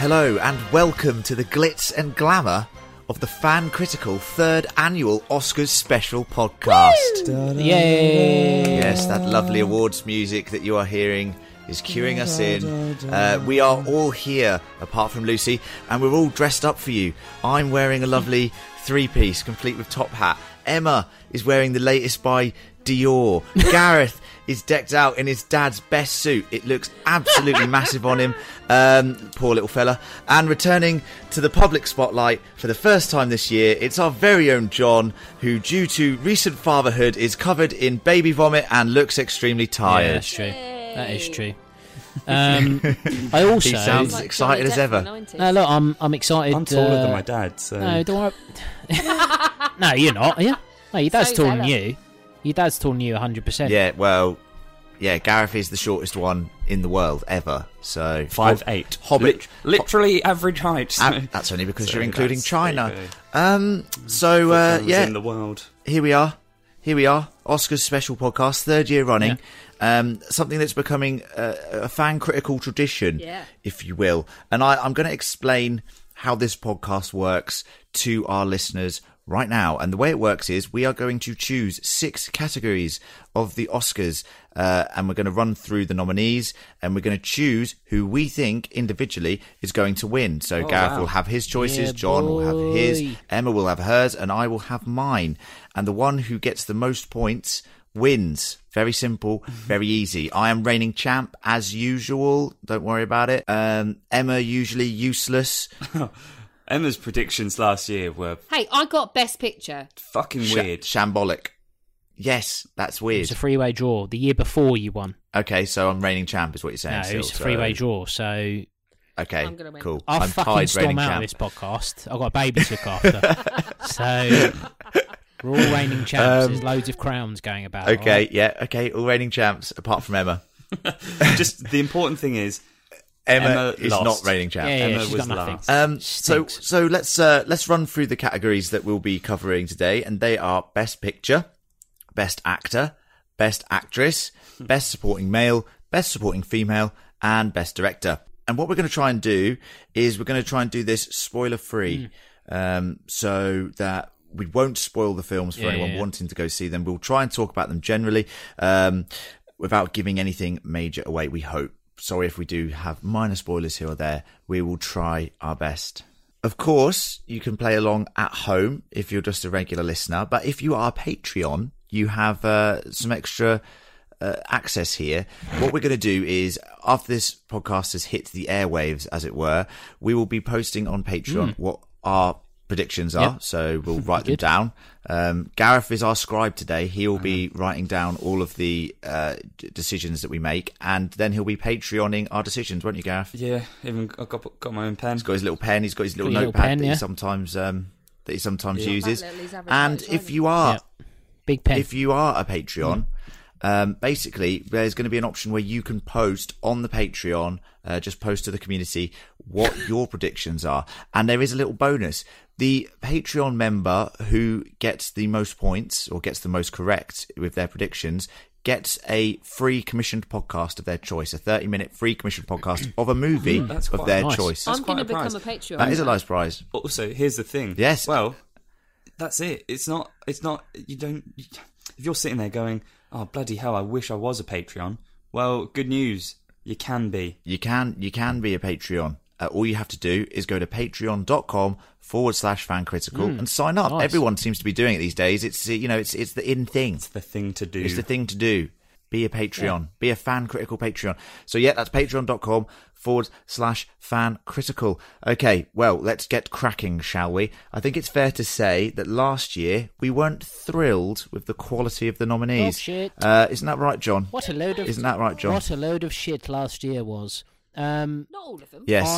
Hello and welcome to the glitz and glamour of the Fan Critical 3rd Annual Oscars Special Podcast. Yay! Yes, that lovely awards music that you are hearing is cueing us in. We are all here, apart from Lucy, and we're all dressed up for you. I'm wearing a lovely three-piece, complete with top hat. Emma is wearing the latest by Dior. Gareth is decked out in his dad's best suit. It looks absolutely massive on him. Poor little fella. And returning to the public spotlight for the first time this year, it's our very own John, who, due to recent fatherhood, is covered in baby vomit and looks extremely tired. Yeah, that's true. That is true. I also... He sounds Like excited Johnny as Depp ever. in the 90s. No, look, I'm excited. I'm taller than my dad, so... No, don't worry. No, you're not, are you? No, your dad's So is taller than Ella. you. Your dad's taller than you 100%. Yeah, well, yeah, Gareth is the shortest one in the world ever. So 5'8". Hobbit. Literally average height. That's only because So you're including that's China. okay. Yeah, in the world. here we are. Oscars special podcast, 3rd year running. Something that's becoming a fan critical tradition, Yeah. if you will. And I'm going to explain how this podcast works to our listeners right now. And the way it works is we are going to choose 6 categories of the Oscars, and we're going to run through the nominees, and we're going to choose who we think individually is going to win. So Gareth wow. will have his choices, Yeah, John will have his, boy. Emma will have hers, and I will have mine. And the one who gets the most points wins. Very simple, very easy. I am reigning champ as usual. Don't worry about it. Emma usually useless. Emma's predictions last year were Hey, I got Best Picture. fucking weird. Shambolic. Yes, that's weird. It's a three-way draw. The year before you won. Okay, so I'm reigning champ is what you're saying. No, still, it's a so- three-way draw. So Okay, I'm gonna win. cool. I'll I'm fucking tied storm reigning out champ. of this podcast. I've got a baby to look after. So we're all reigning champs. There's loads of crowns going about. Okay, alright? yeah, okay, all reigning champs apart from Emma. Just the important thing is Emma is lost. not reigning champ. Yeah, Emma she's was got nothing. last. So let's run through the categories that we'll be covering today, and they are Best Picture, Best Actor, Best Actress, Best Supporting Male, Best Supporting Female, and Best Director. And what we're going to try and do is we're going to try and do this spoiler free, so that we won't spoil the films for anyone wanting to go see them. We'll try and talk about them generally, without giving anything major away, we hope. Sorry if we do have minor spoilers here or there. We will try our best. Of course, you can play along at home if you're just a regular listener. But if you are a Patreon, you have some extra access here. What we're going to do is, after this podcast has hit the airwaves, as it were, we will be posting on Patreon what our predictions are. Yep. So we'll write them down. Gareth is our scribe today. He will be writing down all of the decisions that we make, and then he'll be Patreoning our decisions, won't you, Gareth? Yeah, even I got my own pen. He's got his little pen. He's got his little Got your little notepad pen, that yeah. he sometimes uses. That little is average And height, if isn't you are Big pen. if you are a Patreon, basically there's going to be an option where you can post on the Patreon, just post to the community what your predictions are, and there is a little bonus. The Patreon member who gets the most points or gets the most correct with their predictions gets a free commissioned podcast of their choice, a 30-minute free commissioned podcast of a movie That's of quite their nice. choice. That's I'm quite going to a become prize. a Patreon. That is a nice prize. Also, here's the thing. Yes. Well, that's it. It's not. You don't. If you're sitting there going, "Oh bloody hell, I wish I was a Patreon." Well, good news. You can be. You can be a Patreon. All you have to do is go to patreon.com/fancritical and sign up. Nice. Everyone seems to be doing it these days. It's it's the in thing. It's the thing to do. It's the thing to do. Be a Patreon. Be a fan critical Patreon. So yeah, that's patreon.com/fan critical. Okay, well, let's get cracking, shall we? I think it's fair to say that last year we weren't thrilled with the quality of the nominees. Oh, shit. Isn't that right, John? What a load of... Isn't that right, John? What a load of shit last year was. Not all of them. Yes.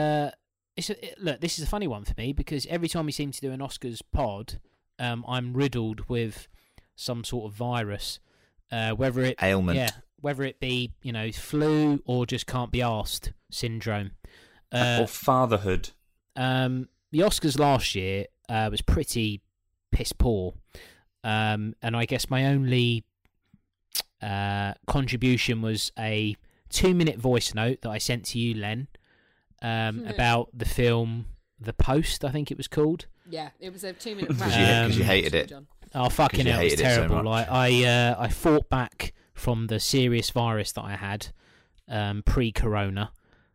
Look, this is a funny one for me because every time we seem to do an Oscars pod, I'm riddled with some sort of virus, whether it Ailment. whether it be flu or just can't be arsed syndrome. or fatherhood. The Oscars last year was pretty piss poor, and I guess my only contribution was a 2-minute voice note that I sent to you, Len, about the film The Post, I think it was called. Yeah, it was a 2-minute Because you hated it. Oh, fucking hell, it was terrible. So much. I fought back from the serious virus that I had pre-corona.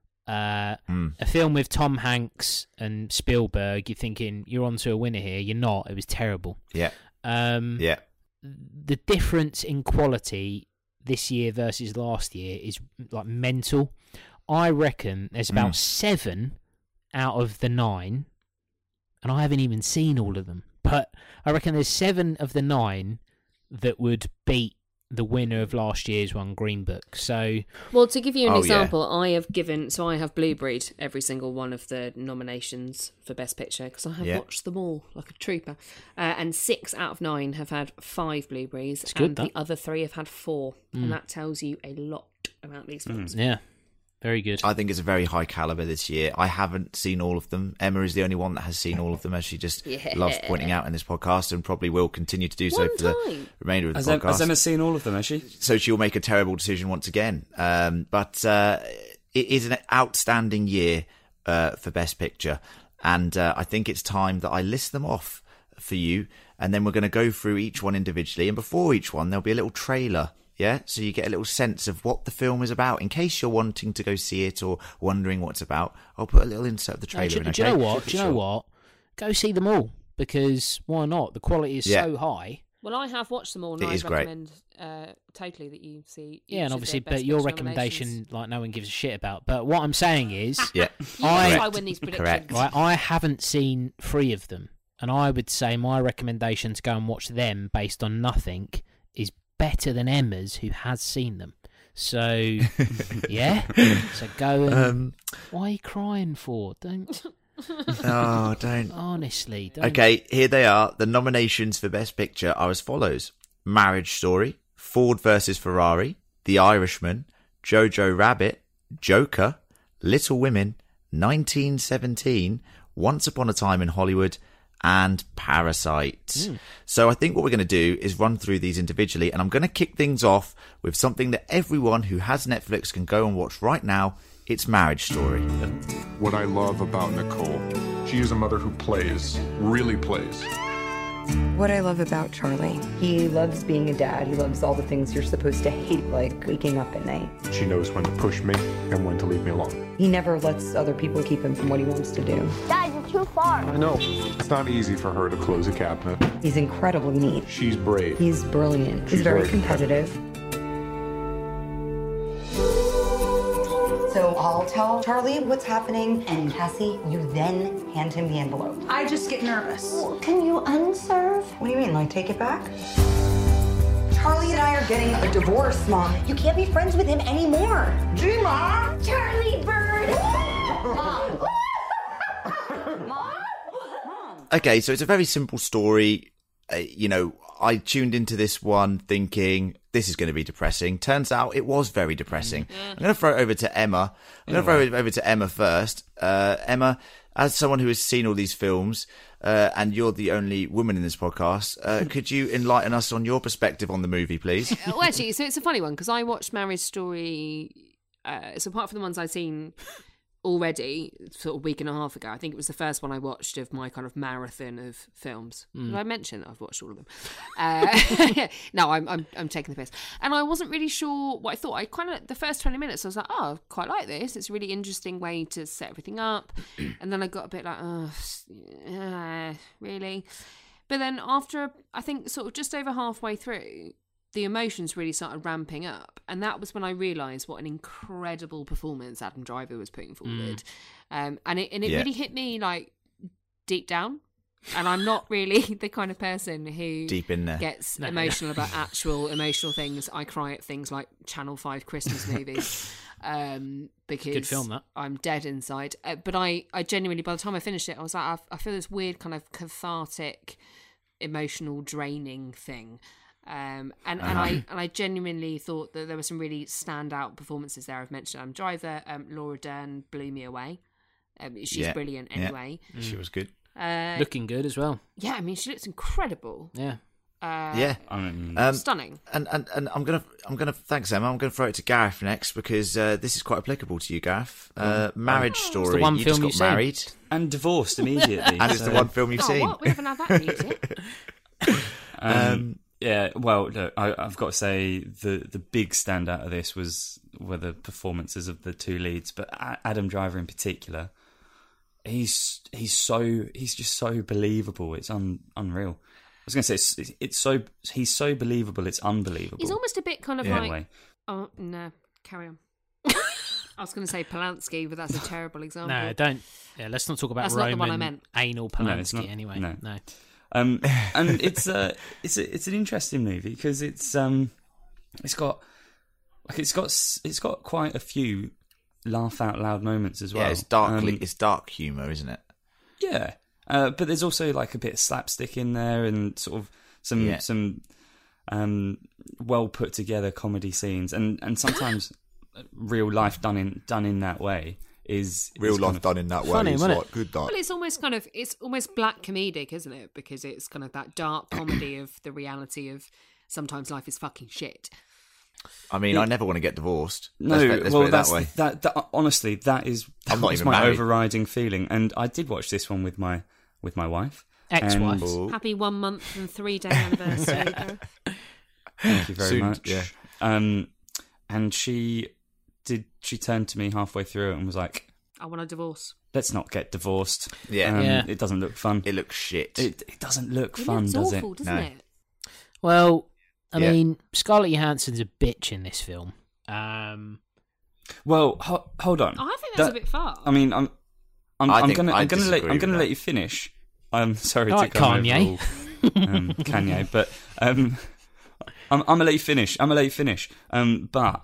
A film with Tom Hanks and Spielberg, you're thinking, you're onto a winner here. You're not. It was terrible. Yeah. The difference in quality this year versus last year is like mental. I reckon there's about 7 out of the 9, and I haven't even seen all of them, but I reckon there's 7 of the 9 that would beat the winner of last year's one, Green Book. So, well, to give you an example, I have Blueberried every single one of the nominations for Best Picture because I have watched them all like a trooper. And 6 out of 9 have had 5 Blueberries, and the other 3 have had 4, and that tells you a lot about these films. Yeah. Very good. I think it's a very high caliber this year. I haven't seen all of them. Emma is the only one that has seen all of them, as she just loves pointing out in this podcast, and probably will continue to do so for the remainder of the podcast. Has Emma seen all of them, has she? So she'll make a terrible decision once again. But it is an outstanding year for Best Picture, and I think it's time that I list them off for you, and then we're going to go through each one individually, and before each one there'll be a little trailer. Yeah, so you get a little sense of what the film is about. In case you're wanting to go see it or wondering what it's about, I'll put a little insert of the trailer in. Do you know what? Do you know what? Go see them all, because why not? The quality is so high. Well, I have watched them all, and I recommend totally that you see. Yeah, and obviously, but your recommendation, like, no one gives a shit about. But what I'm saying is, I win these predictions. Correct. Right, I haven't seen 3 of them, and I would say my recommendation to go and watch them based on nothing is better than Emma's, who has seen them. So, yeah. So go and... why are you crying for? Don't... Oh, don't. Honestly, don't. Okay, here they are. The nominations for Best Picture are as follows. Marriage Story, Ford vs. Ferrari, The Irishman, Jojo Rabbit, Joker, Little Women, 1917, Once Upon a Time in Hollywood, and Parasite. So I think what we're going to do is run through these individually, and I'm going to kick things off with something that everyone who has Netflix can go and watch right now. It's Marriage Story. What I love about Nicole, she is a mother who plays, really plays. What I love about Charlie, he loves being a dad. He loves all the things you're supposed to hate, like waking up at night. She knows when to push me and when to leave me alone. He never lets other people keep him from what he wants to do. Dad, you're too far. I know. It's not easy for her to close a cabinet. He's incredibly neat. She's brave. He's brilliant. She's He's very right. competitive. So I'll tell Charlie what's happening, and Cassie, you then hand him the envelope. I just get nervous. Can you unserve? What do you mean, like take it back? Charlie and I are getting a divorce, Mom. You can't be friends with him anymore. Gee, Mom! Charlie Bird! Mom. Okay, so it's a very simple story. I tuned into this one thinking this is going to be depressing. Turns out it was very depressing. I'm going to throw it over to Emma. I'm going to throw it over to Emma first. Emma, as someone who has seen all these films, and you're the only woman in this podcast, could you enlighten us on your perspective on the movie, please? Well, actually, so it's a funny one because I watched Marriage Story. So apart from the ones I've seen already, sort of a week and a half ago, I think it was the first one I watched of my kind of marathon of films. Did I mention that I've watched all of them? No, I'm taking the piss. And I wasn't really sure what I thought. I kind of, the first 20 minutes, I was like, oh, I quite like this. It's a really interesting way to set everything up. And then I got a bit like, oh, really? But then after, I think sort of just over halfway through, the emotions really started ramping up, and that was when I realised what an incredible performance Adam Driver was putting forward, and it really hit me like deep down. And I'm not really the kind of person who Deep in there. gets emotional about actual emotional things. I cry at things like Channel 5 Christmas movies because Good film, that. I'm dead inside. But I genuinely, by the time I finished it, I was like, I feel this weird kind of cathartic, emotional draining thing. And I genuinely thought that there were some really standout performances there. I've mentioned Adam Driver, Laura Dern blew me away. She's brilliant anyway. She was good. Looking good as well. Yeah, I mean, she looks incredible. Yeah. Yeah. I mean, Stunning. And I'm gonna thanks Emma. I'm gonna throw it to Gareth next because this is quite applicable to you, Gareth. Marriage Story. It's the one you film just got you've seen. married, and divorced immediately. and it's the one film you've Oh, seen. what? We haven't had that music. Yeah, well, look, I've got to say the big standout of this were the performances of the two leads, but Adam Driver in particular. He's just so believable. It's unreal. I was going to say he's so believable. It's unbelievable. He's almost a bit kind of in a like. way. Oh no, carry on. I was going to say Polanski, but that's a terrible example. No, don't. Yeah, let's not talk about That's not the one I Roman meant. anal No, it's Polanski not. anyway. No. No. And it's an interesting movie because it's got quite a few laugh out loud moments as well. Yeah, it's dark humour, isn't it? Yeah, but there's also like a bit of slapstick in there and sort of some well put together comedy scenes and sometimes real life done in that way is done in that way funny, is wasn't it? like good dark. Well, it's almost black comedic, isn't it? Because it's kind of that dark comedy of the reality of sometimes life is fucking shit. I mean, I never want to get divorced. No, let's put it that's that way. that honestly, that I'm not was even my married. overriding feeling, and I did watch this one with my wife, Ex-wife. and- Happy 1 month and 3 day anniversary. Gareth. Thank you very Soon, much. yeah. And she turned to me halfway through it and was like, I want a divorce. "Let's not get divorced. Yeah. Yeah. It doesn't look fun. It looks shit. It doesn't look It fun, looks does awful, it? doesn't No. it? Well, I Yeah. mean, Scarlett Johansson's a bitch in this film. Well, hold on. I think that's a bit far. I mean, I'm I gonna disagree with let that. you finish. I'm sorry All to right, come Kanye. over all, Kanye, but I'm gonna let you finish. But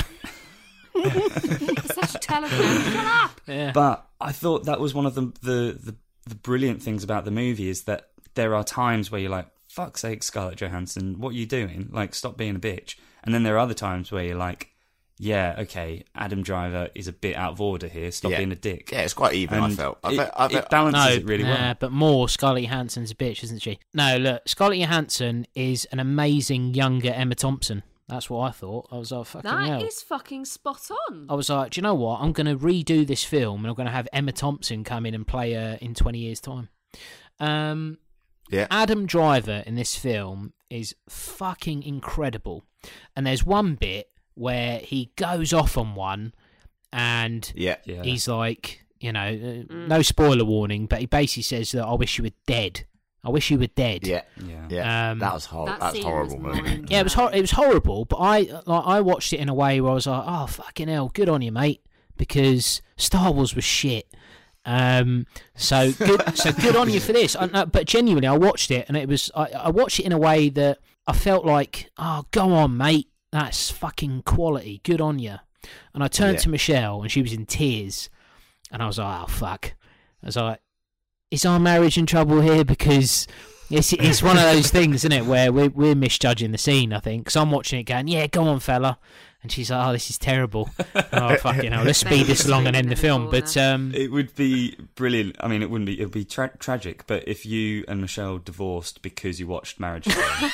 Such a telephone. Shut up. Yeah. But I thought that was one of the brilliant things about the movie is that there are times where you're like, fuck's sake, Scarlett Johansson, what are you doing? Like, stop being a bitch. And then there are other times where you're like, yeah, okay, Adam Driver is a bit out of order here, stop being a dick. Yeah, it's quite even, I And felt. it balances it really well. But more Scarlett Johansson's a bitch, isn't she? No, look, Scarlett Johansson is an amazing younger Emma Thompson. That's what I thought. I was like, fucking hell. That is fucking spot on. I was like, do you know what? I'm going to redo this film and I'm going to have Emma Thompson come in and play her in 20 years' time. Yeah. Adam Driver in this film is fucking incredible. And there's one bit where he goes off on one and Yeah. he's like, no spoiler warning, but he basically says that I wish you were dead. I wish you were dead. Yeah. Yeah. Yeah. That was That that's scene horrible, was movie. mind- Yeah, it was horrible, but I watched it in a way where I was like, oh fucking hell, good on you, mate, because Star Wars was shit. So good on you for this. But genuinely, I watched it and it was I watched it in a way that I felt like, oh, go on, mate, that's fucking quality. Good on you. And I turned to Michelle and she was in tears, and I was like, oh fuck. I was like, is our marriage in trouble here? Because it's one of those things, isn't it, where we're misjudging the scene, I think. Because I'm watching it going, yeah, go on, fella. And she's like, oh, this is terrible. Oh, fucking hell, let's speed this along and end the film. But It would be brilliant. I mean, it wouldn't be. It would be tragic. But if you and Michelle divorced because you watched Marriage Story,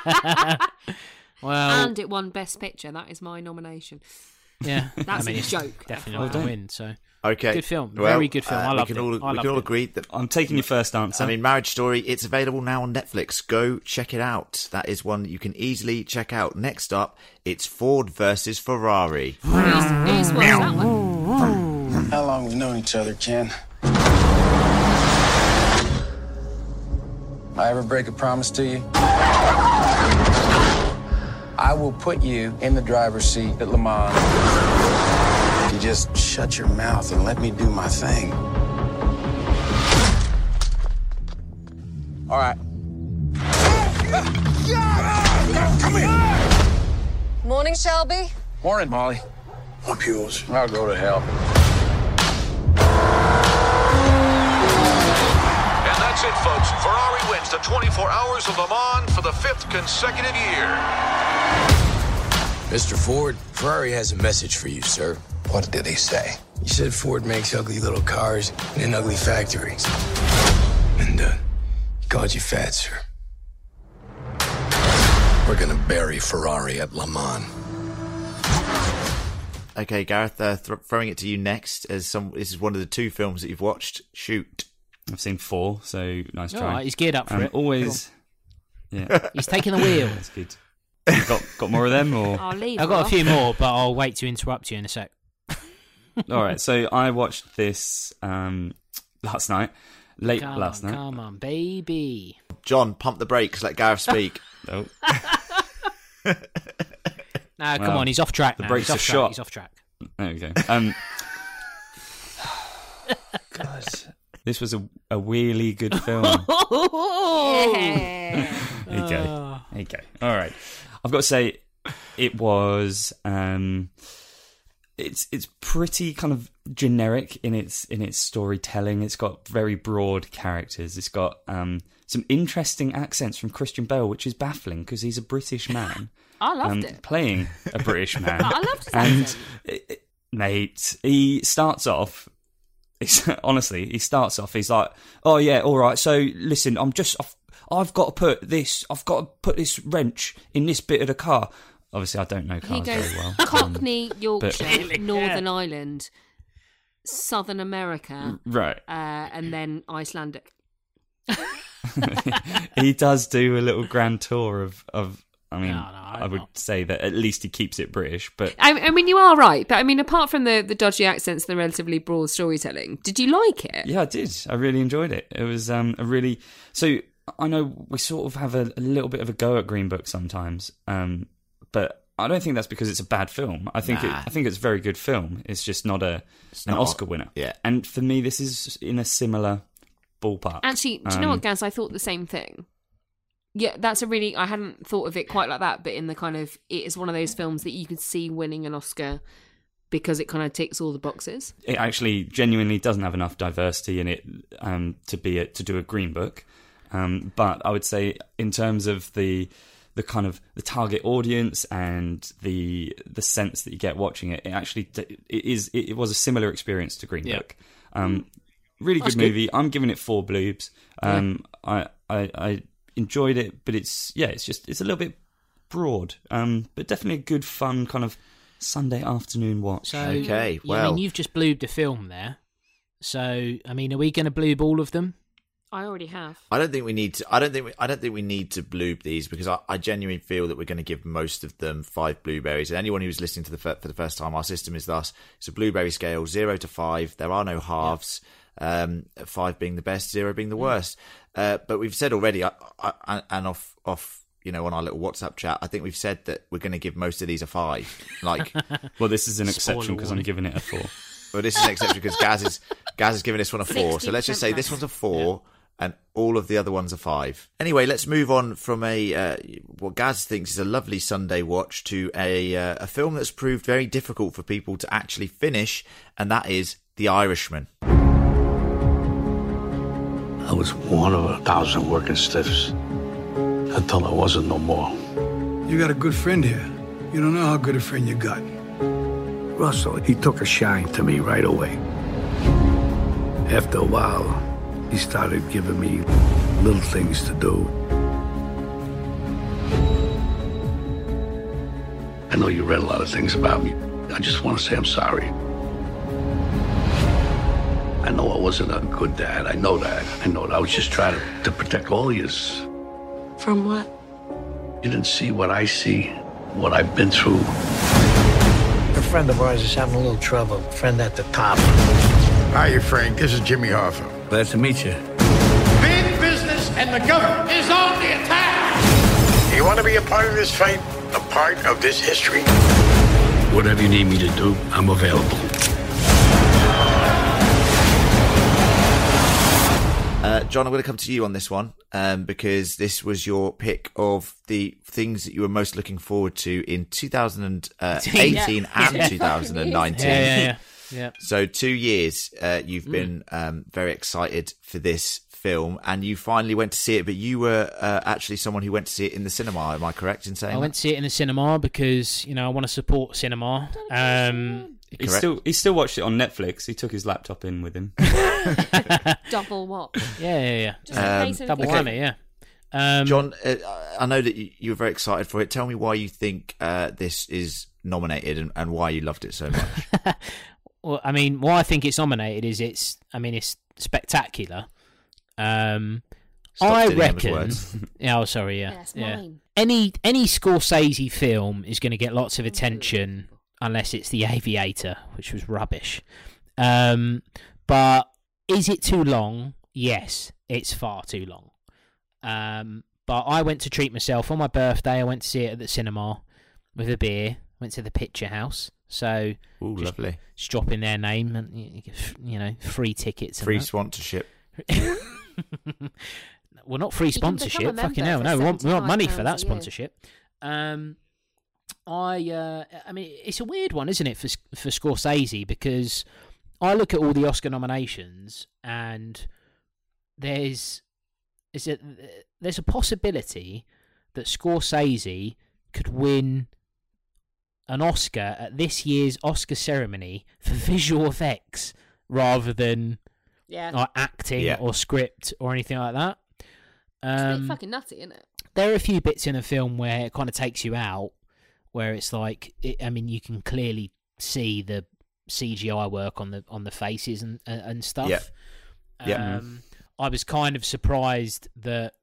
well, And it won Best Picture. That is my nomination. yeah, That's I mean, a it's joke. definitely Well not a done. win. So Okay. good film, Well, very good film. I loved we it. can all, I we loved can all it. agree that. I'm taking your first answer. I mean, Marriage Story, it's available now on Netflix. Go check it out. That is one you can easily check out. Next up, it's Ford versus Ferrari. Who's watched that one? How long we known each other, Ken? I ever break a promise to you? I will put you in the driver's seat at Le Mans. If you just shut your mouth and let me do my thing. All right. Come here. Morning, Shelby. Morning, Molly. Up yours. I'll go to hell. And that's it, folks. Ferrari wins the 24 Hours of Le Mans for the 5th consecutive year. Mr. Ford, Ferrari has a message for you, sir. What did he say? He said Ford makes ugly little cars in ugly factories. And he called you fat, sir. We're gonna bury Ferrari at Le Mans. Okay, Gareth, throwing it to you next. This is one of the 2 films that you've watched. Shoot. I've seen 4, so nice try. All right, he's geared up for it. Always, yeah, He's taking the wheel. that's good. You got more of them, or I'll leave. I've got off. a few more, but I'll wait to interrupt you in a sec. all right? So I watched this last night, last night. Come on, baby. John, pump the brakes. Let Gareth speak. Oh, No, come Well, on, he's off track now. brakes He's are off track. shot. He's off track. there we go. God, this was a really good film. Yeah. There you go. There you go. All right. I've got to say, it was. It's pretty kind of generic in its storytelling. It's got very broad characters. It's got some interesting accents from Christian Bale, which is baffling because he's a British man. I loved it. Playing a British man. I loved his and accent. mate, he starts off. Honestly, he starts off. He's like, "Oh yeah, all right. So listen, I've got to put this wrench in this bit of the car." Obviously, I don't know He cars goes very well. Cockney, Yorkshire, Northern Ireland, Southern America, Right. and then Icelandic. He does do a little grand tour of I mean, No, I would say that at least he keeps it British, but I mean, you are right, but I mean, apart from the dodgy accents and the relatively broad storytelling, did you like it? yeah, I did. I really enjoyed it. It was a really... So, I know we sort of have a little bit of a go at Green Book sometimes, but I don't think that's because it's a bad film. I think I think it's a very good film. It's just not an Oscar winner. Yeah. And for me, this is in a similar ballpark. Actually, do you know what, Gaz? I thought the same thing. Yeah, that's a really... I hadn't thought of it quite like that, but in the kind of... It is one of those films that you could see winning an Oscar because it kind of ticks all the boxes. It actually genuinely doesn't have enough diversity in it to do a Green Book. But I would say in terms of the kind of the target audience and the sense that you get watching it, it was a similar experience to Green Book. Really good movie. I'm giving it 4 bloobs. I enjoyed it, but it's a little bit broad, but definitely a good fun kind of Sunday afternoon watch. So, Okay, I well- mean, you've just bloobed a film there. So, I mean, are we going to bloob all of them? I already have. I don't think we need to. I don't think we need to bloob these because I genuinely feel that we're going to give most of them 5 blueberries. And anyone who's listening to for the first time, our system is thus: it's a blueberry scale, 0 to 5. There are no halves. 5 being the best, 0 being the worst. But we've said already, and off, on our little WhatsApp chat, I think we've said that we're going to give most of these a 5. Like, Well, this is an Spoiler exception because I'm warning. giving it a 4. well, this is an exception because Gaz is giving this one a 4. So let's just say this one's a 4. And all of the other ones are 5. Anyway, let's move on from what Gaz thinks is a lovely Sunday watch to a film that's proved very difficult for people to actually finish, and that is The Irishman. I was one of 1,000 working stiffs until I wasn't no more. You got a good friend here. You don't know how good a friend you got. Russell, he took a shine to me right away. After a while, he started giving me little things to do. I know you read a lot of things about me. I just want to say I'm sorry. I know I wasn't a good dad. I know that. I was just trying to protect all of yous. From what? You didn't see what I see, what I've been through. A friend of ours is having a little trouble. Friend at the top. Hiya, Frank. This is Jimmy Hoffa. Glad to meet you. Big business and the government is on the attack. You want to be a part of this fight? A part of this history? Whatever you need me to do, I'm available. John, I'm going to come to you on this one because this was your pick of the things that you were most looking forward to in 2018 and 2019. Yeah. So 2 years you've been very excited for this film, and you finally went to see it, but you were actually someone who went to see it in the cinema. Am I correct in saying I went to see it in the cinema because, I want to support cinema. He still watched it on Netflix. He took his laptop in with him. Double what? Yeah. Just in case of Double anything. whammy, yeah. John, I know that you were very excited for it. Tell me why you think this is nominated and why you loved it so much. Well, I mean, why I think it's nominated is it's spectacular. I reckon. Yeah, oh, sorry, yeah. That's mine. Any Scorsese film is going to get lots of attention unless it's The Aviator, which was rubbish. But is it too long? Yes, it's far too long. But I went to treat myself on my birthday. I went to see it at the cinema with a beer. Went to the Picture House. So, lovely. Just drop in their name and you know, free tickets. Free sponsorship. Well, not free sponsorship. Fucking hell, no. We want money for that sponsorship. I mean, it's a weird one, isn't it, for Scorsese? Because I look at all the Oscar nominations, and there's a possibility that Scorsese could win an Oscar at this year's Oscar ceremony for visual effects rather than like acting or script or anything like that. It's a bit fucking nutty, isn't it? There are a few bits in a film where it kind of takes you out, where it's like, you can clearly see the CGI work on the faces and stuff. Yeah. I was kind of surprised that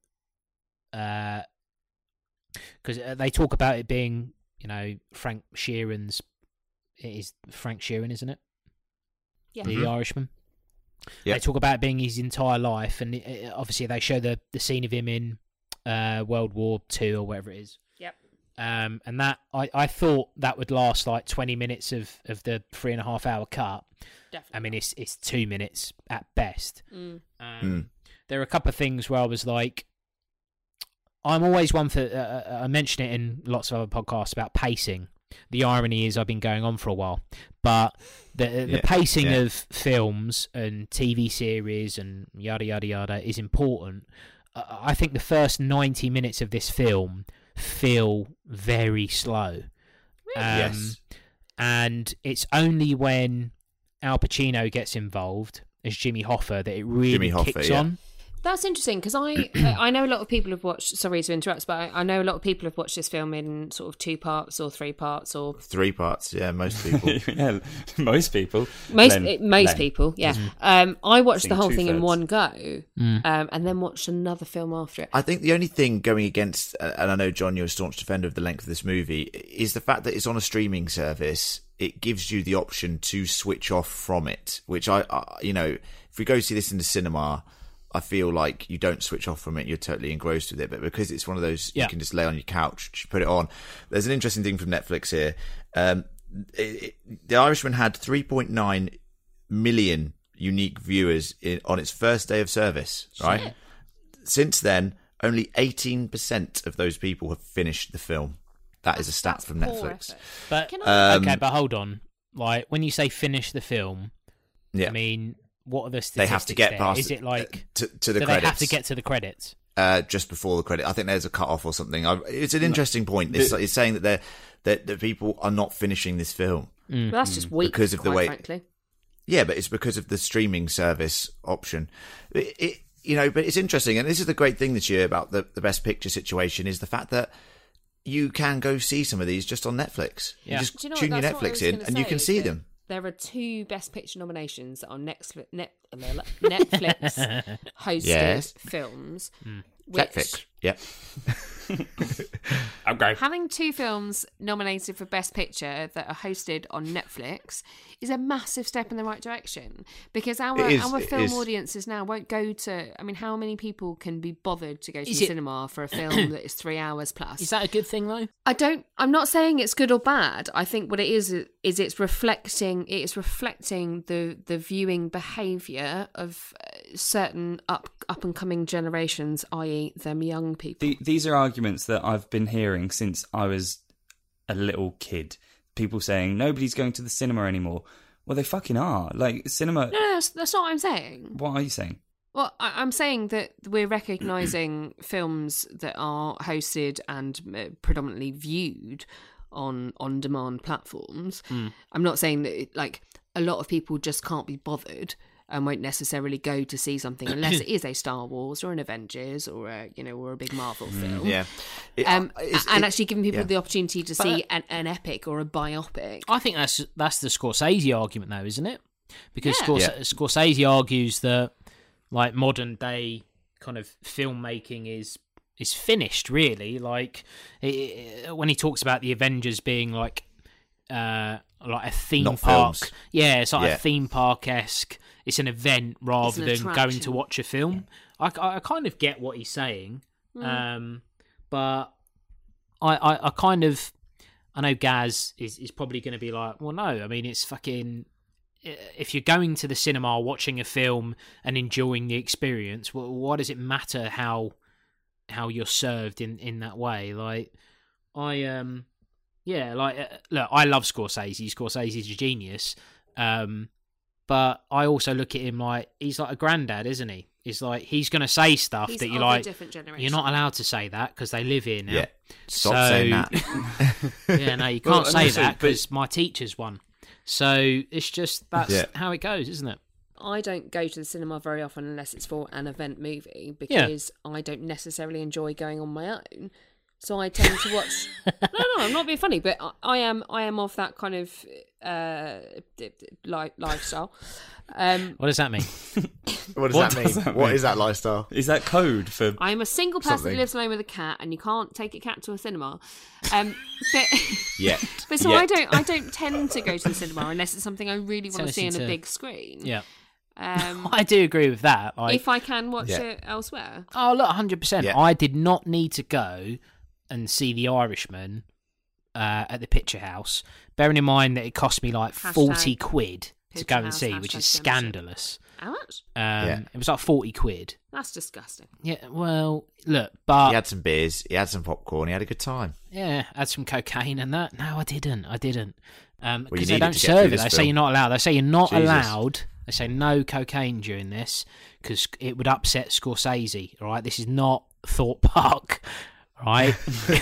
because they talk about it being, you know, Frank Sheeran's. It is Frank Sheeran, isn't it? Yeah. The Irishman. Yeah. They talk about it being his entire life, and obviously they show the scene of him in World War II or whatever it is. Yep. And that I thought that would last like 20 minutes of the 3.5 hour cut. Definitely. I mean, it's 2 minutes at best. There are a couple of things where I was like, I'm always one for. I mention it in lots of other podcasts about pacing. The irony is I've been going on for a while, but the pacing of films and TV series and yada yada yada is important. I think the first 90 minutes of this film feel very slow. Yes. And it's only when Al Pacino gets involved as Jimmy Hoffa that it really kicks on. That's interesting because I know a lot of people have watched. Sorry to interrupt, but I know a lot of people have watched this film in sort of 2 parts or 3 parts or 3 parts. Yeah, most people. Most people. Most people. Yeah. I watched the whole thing in 2/3. one go, and then watched another film after it. I think the only thing going against, and I know John, you're a staunch defender of the length of this movie, is the fact that it's on a streaming service. It gives you the option to switch off from it, which I you know, if we go see this in the cinema, I feel like you don't switch off from it. You're totally engrossed with it. But because it's one of those, you can just lay on your couch, put it on. There's an interesting thing from Netflix here. The Irishman had 3.9 million unique viewers on its first day of service, right? Shit. Since then, only 18% of those people have finished the film. That is a stat from Netflix. But okay, but hold on. Like, when you say finish the film, I mean, what are the statistics? They have to get past. Is it like to the credits? They have to get to the credits just before the credit. I think there's a cut off or something. It's an interesting point. It's saying that that people are not finishing this film. Well, that's just weak because of the way. Frankly. Yeah, but it's because of the streaming service option. You know, but it's interesting, and this is the great thing this year about the Best Picture situation is the fact that you can go see some of these just on Netflix. Yeah. You just tune your Netflix in, and you can see them. There are 2 Best Picture nominations on Netflix hosted films. Which, Netflix, yeah. Okay. Having 2 films nominated for Best Picture that are hosted on Netflix is a massive step in the right direction because our film audiences now won't go to. I mean, how many people can be bothered to go to the cinema for a film that is 3 hours plus? Is that a good thing though? I'm not saying it's good or bad. I think what it is it's reflecting the viewing behaviour of certain up and coming generations, i.e., them young people. These are arguments that I've been hearing since I was a little kid. People saying nobody's going to the cinema anymore. Well, they fucking are. Like, cinema. No, that's not what I'm saying. What are you saying? Well, I'm saying that we're recognising films that are hosted and predominantly viewed on on-demand platforms. I'm not saying that like a lot of people just can't be bothered and won't necessarily go to see something unless it is a Star Wars or an Avengers or a big Marvel film. Yeah, and actually giving people the opportunity to see an epic or a biopic. I think that's the Scorsese argument, though, isn't it? Because Scorsese argues that like modern day kind of filmmaking is finished, really. Like when he talks about the Avengers being like a theme Not park, films. It's like a theme park-esque. It's an event rather than going to watch a film. I kind of get what he's saying, but I kind of, I know Gaz is probably going to be like, well, no, I mean, it's fucking, if you're going to the cinema watching a film and enjoying the experience, well, why does it matter how you're served in that way? Like, look, I love Scorsese. Scorsese's a genius. But I also look at him like he's like a granddad, isn't he? It's like he's going to say stuff that you're like, you're not allowed to say that because they live here now. Yeah, stop saying that. Yeah, no, you can't say that because my teacher's one. So it's just that's how it goes, isn't it? I don't go to the cinema very often unless it's for an event movie because I don't necessarily enjoy going on my own. So I tend to watch. No, I'm not being funny, but I am of that kind of lifestyle. What does that mean? What does that mean? What is that lifestyle? Is that code for? I'm a single person that lives alone with a cat, and you can't take a cat to a cinema. But so I don't tend to go to the cinema unless it's something I really want to see on a big screen. Yeah. I do agree with that. If I can watch it elsewhere. Oh, look, 100%. Yeah. I did not need to go and see The Irishman at the Picture House. Bearing in mind that it cost me like 40 quid to go and see, which is scandalous. How much? It was like 40 quid. That's disgusting. Yeah, well, look, but... He had some beers, he had some popcorn, he had a good time. Yeah, had some cocaine and that. No, I didn't. Because you they don't needed to get serve through it. They this say film. you're not allowed. They say you're not Jesus. allowed. They say no cocaine during this because it would upset Scorsese, all right? This is not Thorpe Park, right?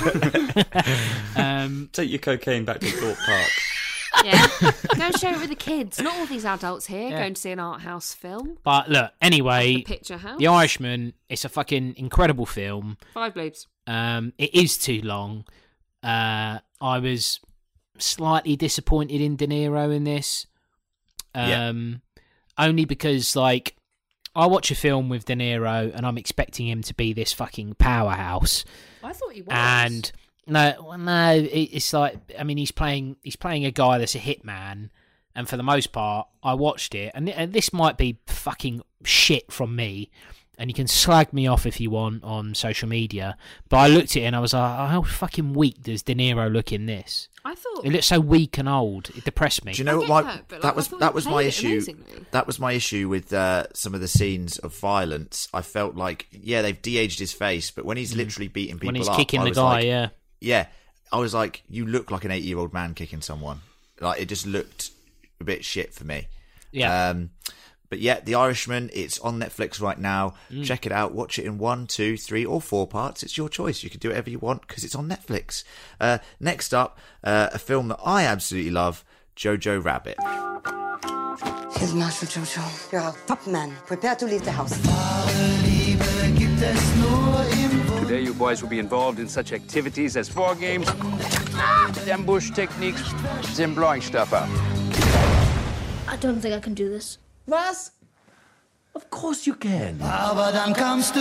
Take your cocaine back to Thorpe Park. Yeah, go and share it with the kids. Not all these adults here going to see an art house film. But look, anyway, The Picture House. The Irishman, it's a fucking incredible film. 5 bleeps. It is too long. I was slightly disappointed in De Niro in this. Only because, like, I watch a film with De Niro and I'm expecting him to be this fucking powerhouse. I thought he was. And no, it's like, I mean, he's playing a guy that's a hitman, and for the most part, I watched it, and this might be fucking shit from me, and you can slag me off if you want on social media, but I looked at it and I was like, oh, how fucking weak does De Niro look in this? I thought it looked so weak and old. It depressed me. Do you know what that was my issue? Amazingly. That was my issue with some of the scenes of violence. I felt like, they've de-aged his face, but when he's literally beating people when he's up, kicking I the was guy, like, I was like, you look like an 8-year-old man kicking someone. Like, it just looked a bit shit for me. Yeah. But yeah, The Irishman, it's on Netflix right now. Check it out. Watch it in 1, 2, 3 or 4 parts. It's your choice. You can do whatever you want because it's on Netflix. Next up, a film that I absolutely love, Jojo Rabbit. Here's Marshal Jojo. You're a top man. Prepare to leave the house. Today you boys will be involved in such activities as 4 games, ambush techniques, and blowing stuff up. I don't think I can do this. Was? Of course you can. When I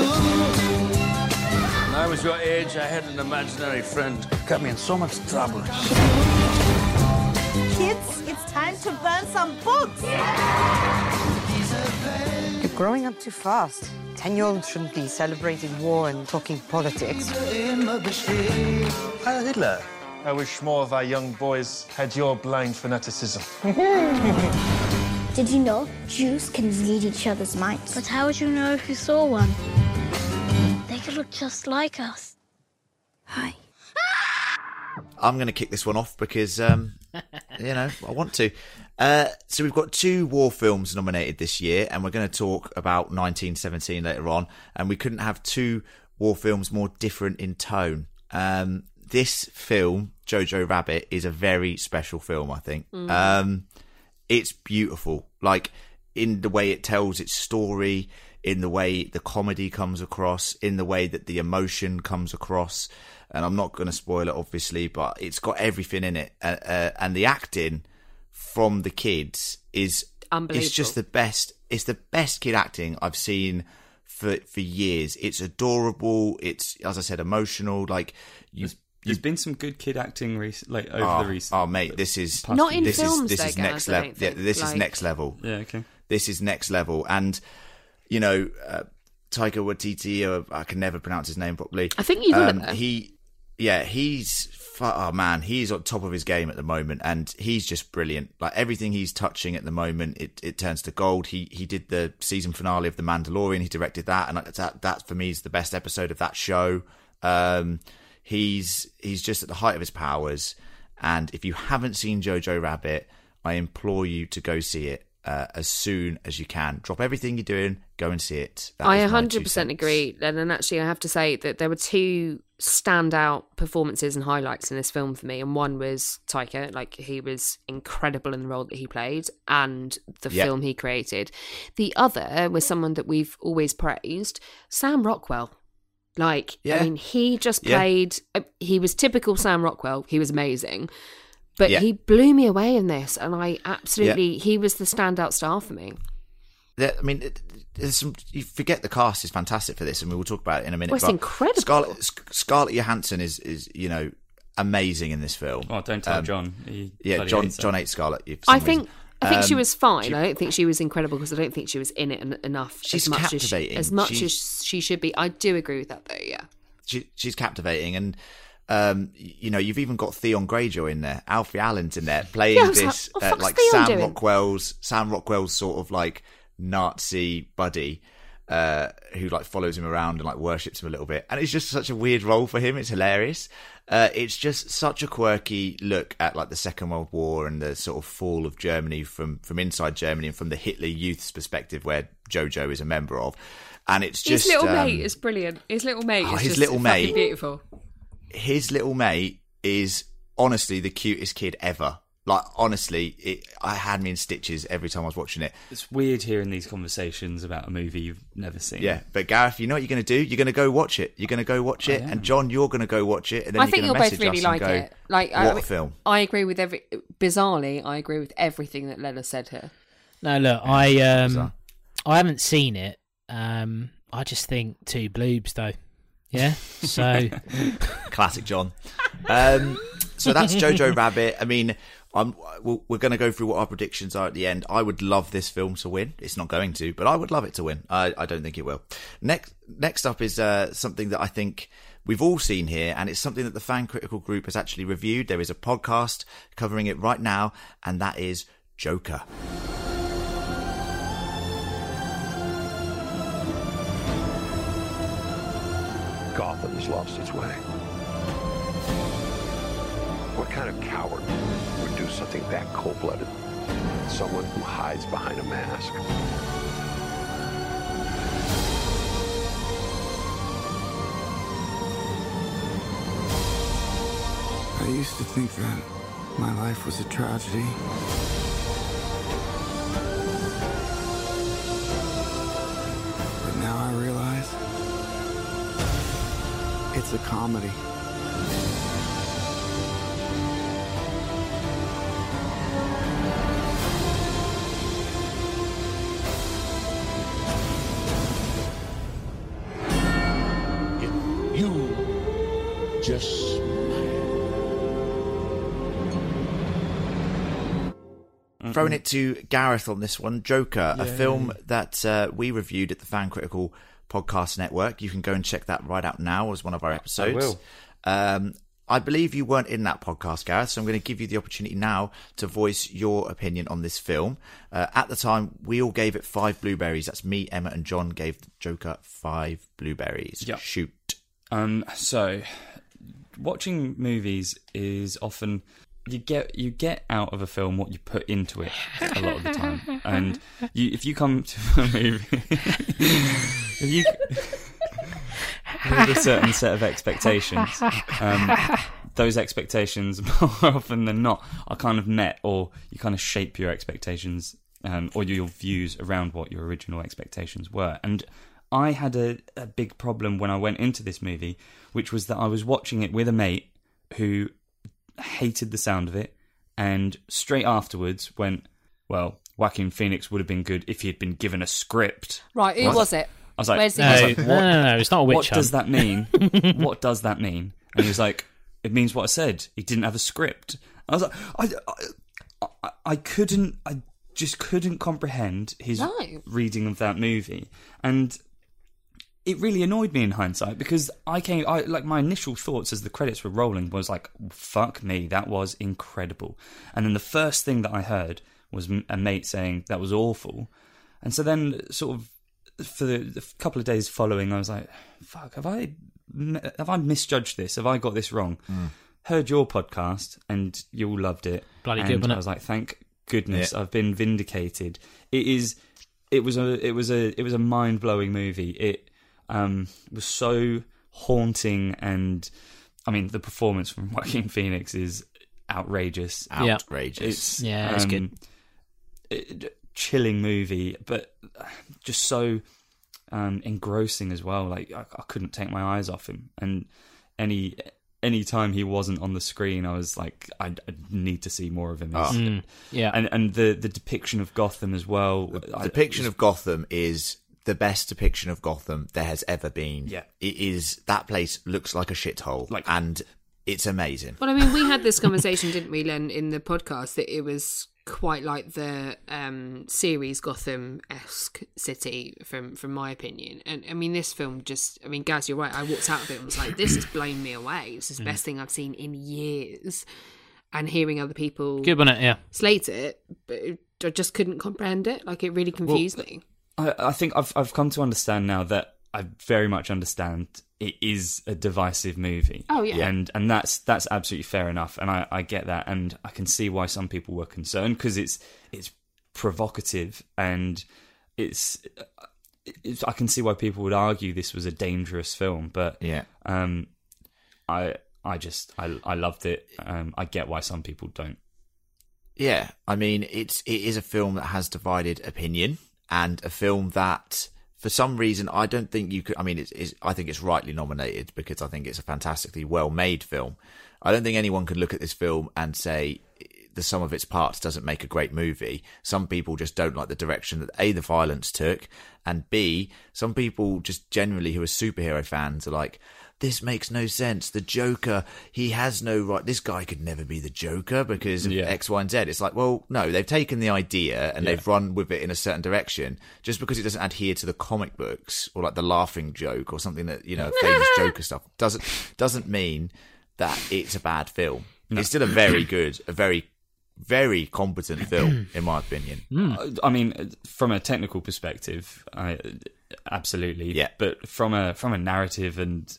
was your age, I had an imaginary friend. Got me in so much trouble. Kids, it's time to burn some books. You're growing up too fast. 10-year-olds shouldn't be celebrating war and talking politics. Heil Hitler. I wish more of our young boys had your blind fanaticism. Did you know Jews can read each other's minds? But how would you know if you saw one? They could look just like us. Hi. I'm going to kick this one off because, I want to. So we've got 2 war films nominated this year, and we're going to talk about 1917 later on, and we couldn't have 2 war films more different in tone. This film, Jojo Rabbit, is a very special film, I think. It's beautiful, like in the way it tells its story, in the way the comedy comes across, in the way that the emotion comes across. And I'm not going to spoil it, obviously, but it's got everything in it. And the acting from the kids is unbelievable. It's just the best. It's the best kid acting I've seen for years. It's adorable. It's, as I said, emotional. Like there's been some good kid acting over the recent. Oh, mate, this is not in films. This is next level. Yeah, this is next level. Yeah, okay. This is next level, and you know, Taika Waititi, or I can never pronounce his name properly. I think you got it there. He's on top of his game at the moment, and he's just brilliant. Like everything he's touching at the moment, it turns to gold. He did the season finale of The Mandalorian. He directed that, and that for me is the best episode of that show. He's just at the height of his powers, and if you haven't seen Jojo Rabbit, I implore you to go see it as soon as you can. Drop everything you're doing, go and see it. I 100% agree. And actually, I have to say that there were two standout performances and highlights in this film for me. And one was Taika, like he was incredible in the role that he played and the film he created. The other was someone that we've always praised, Sam Rockwell. I mean, he just played, he was typical Sam Rockwell. He was amazing. But he blew me away in this, and I absolutely, he was the standout star for me. I mean, you forget the cast is fantastic for this, and we will talk about it in a minute. Well, it's incredible. Scarlett Johansson is amazing in this film. Oh, don't tell John. John hates Scarlett. I think she was fine. I don't think she was incredible because I don't think she was in it enough. She's captivating. As much as she should be. I do agree with that, though. Yeah, she's captivating, and you've even got Theon Greyjoy in there. Alfie Allen's in there playing this Sam Rockwell's sort of like Nazi buddy who like follows him around and like worships him a little bit, and it's just such a weird role for him. It's hilarious. It's just such a quirky look at like the Second World War and the sort of fall of Germany from inside Germany and from the Hitler Youth's perspective, where Jojo is a member of. And it's just his little mate is brilliant. His little mate is fucking beautiful. His little mate is honestly the cutest kid ever. Like, honestly, I had me in stitches every time I was watching it. It's weird hearing these conversations about a movie you've never seen. Yeah, but Gareth, you know what you're going to do? You're going to go watch it. You're going to go watch it. And John, you're going to go watch it. And then I think you'll both really like it. Like, what a film. I agree with bizarrely, I agree with everything that Lena said here. No, look, I haven't seen it. I just think two bloobs, though. Yeah, so... Classic John. So that's Jojo Rabbit. I mean... we're going to go through what our predictions are at the end. I would love this film to win. It's not going to, but I would love it to win. I don't think it will. Next up is something that I think we've all seen here, and it's something that the Fan Critical Group has actually reviewed. There is a podcast covering it right now, and that is Joker. Gotham has lost its way. What kind of coward would do something that cold-blooded? Someone who hides behind a mask. I used to think that my life was a tragedy. But now I realize it's a comedy. Just throwing it to Gareth on this one. Joker, a film that we reviewed at the Fan Critical Podcast Network. You can go and check that right out now as one of our episodes. I will. I believe you weren't in that podcast, Gareth, so I'm going to give you the opportunity now to voice your opinion on this film. At the time, we all gave it 5 blueberries. That's me, Emma, and John gave Joker 5 blueberries. Yep. Shoot. So, watching movies is often you get out of a film what you put into it a lot of the time, and if you come to a movie with a certain set of expectations, those expectations more often than not are kind of met, or you kind of shape your expectations or your views around what your original expectations were. And I had a big problem when I went into this movie, which was that I was watching it with a mate who hated the sound of it, and straight afterwards went, well, Joaquin Phoenix would have been good if he had been given a script. Right, who was it? I was like, Where's the no, it's not a witch What does that mean? What does that mean? And he was like, it means what I said. He didn't have a script. I was like, I just couldn't comprehend his reading of that movie. And it really annoyed me in hindsight, because my initial thoughts as the credits were rolling was like, fuck me, that was incredible. And then the first thing that I heard was a mate saying that was awful. And so then sort of for the couple of days following, I was like, fuck, have I misjudged this? Have I got this wrong? Heard your podcast and you all loved it. Bloody good, wasn't it? I was like, thank goodness, I've been vindicated. It was a mind-blowing movie. It was so haunting, and I mean, the performance from Joaquin Phoenix is outrageous. Outrageous. It's good. Chilling movie, but just so engrossing as well. Like I couldn't take my eyes off him, and any time he wasn't on the screen, I was like, I need to see more of him. And the depiction of Gotham as well. The depiction of Gotham is the best depiction of Gotham there has ever been. Yeah, it is. That place looks like a shithole, and it's amazing. Well, I mean, we had this conversation, didn't we, Len, in the podcast, that it was quite like the series Gotham-esque city, from my opinion. And I mean, this film just, I mean, Gaz, you're right. I walked out of it and was like, this has blown me away. This is the best thing I've seen in years. And hearing other people slate it, but I just couldn't comprehend it. Like, it really confused me. I think I've come to understand now that I very much understand it is a divisive movie. Oh yeah, and that's absolutely fair enough, and I get that, and I can see why some people were concerned, because it's provocative, and it's I can see why people would argue this was a dangerous film, but I loved it. I get why some people don't. Yeah, I mean, it is a film that has divided opinion, and a film that, for some reason, I don't think you could. I mean, I think it's rightly nominated, because I think it's a fantastically well-made film. I don't think anyone could look at this film and say the sum of its parts doesn't make a great movie. Some people just don't like the direction that A, the violence took, and B, some people just generally who are superhero fans are like, this makes no sense. The Joker, he has no right. This guy could never be the Joker because of X, Y, and Z. It's like, well, no, they've taken the idea and they've run with it in a certain direction. Just because it doesn't adhere to the comic books or like the laughing joke or something that, famous Joker stuff doesn't mean that it's a bad film. No. It's still a very good, a very, very competent film, in my opinion. I mean, from a technical perspective, absolutely. Yeah. But from a narrative and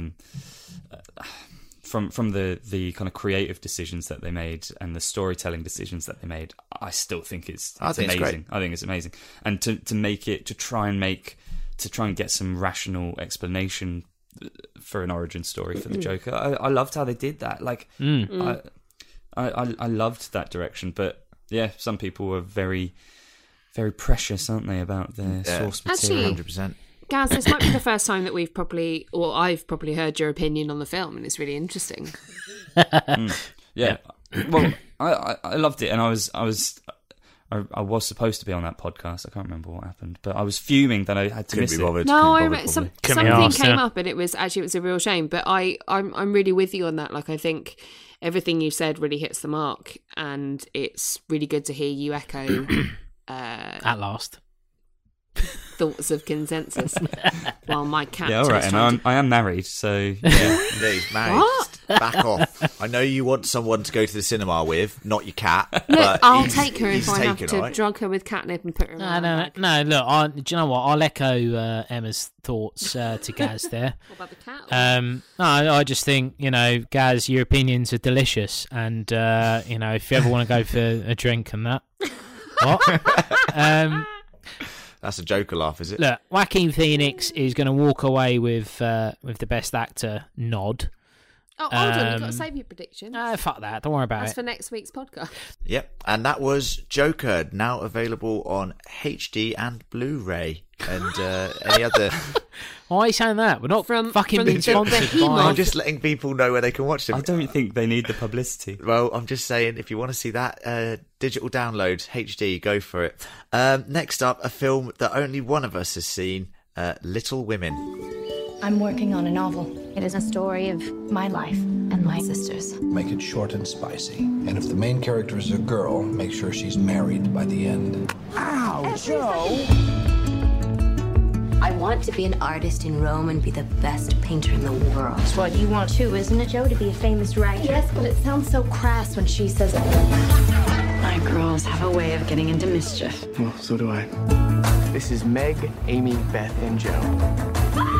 from the kind of creative decisions that they made and the storytelling decisions that they made, I still think it's amazing. I think it's amazing. And to try and get some rational explanation for an origin story for the Joker, I loved how they did that. Like, I loved that direction, but yeah, some people were very, very precious, aren't they, about their source material? Actually, 100%. Gaz, this might be the first time that I've probably heard your opinion on the film, and it's really interesting. Yeah. Well, I loved it, and I was supposed to be on that podcast. I can't remember what happened, but I was fuming that I had to miss it. No, I remember something came up, and it was a real shame. But I'm really with you on that. Like, I think everything you said really hits the mark, and it's really good to hear you echo at last thoughts of consensus. While my cat, yeah, all right, and I am married, so yeah, he's married. What? Back off! I know you want someone to go to the cinema with, not your cat. Look, but I'll take her if I have to drug her with catnip and put her. No. Look, do you know what? I'll echo Emma's thoughts to Gaz there. What about the cat? No, I just think, Gaz, your opinions are delicious, and if you ever want to go for a drink and that, what? That's a Joker laugh, is it? Look, Joaquin Phoenix is going to walk away with the Best Actor nod. Oh, hold on, you've got to save your prediction. Fuck that. Don't worry about That's it. for next week's podcast. Yep, and that was Joker, now available on HD and Blu-ray, and any other. Why are you saying that? We're not fucking being sponsored by. I'm just letting people know where they can watch them. I don't think they need the publicity. Well, I'm just saying, if you want to see that digital download, HD, go for it. Next up, a film that only one of us has seen, Little Women. I'm working on a novel. It is a story of my life and my sister's. Make it short and spicy. And if the main character is a girl, make sure she's married by the end. Ow, Joe! I want to be an artist in Rome and be the best painter in the world. That's what you want too, isn't it, Joe, to be a famous writer? Yes, but it sounds so crass when she says it. My girls have a way of getting into mischief. Well, so do I. This is Meg, Amy, Beth, and Joe.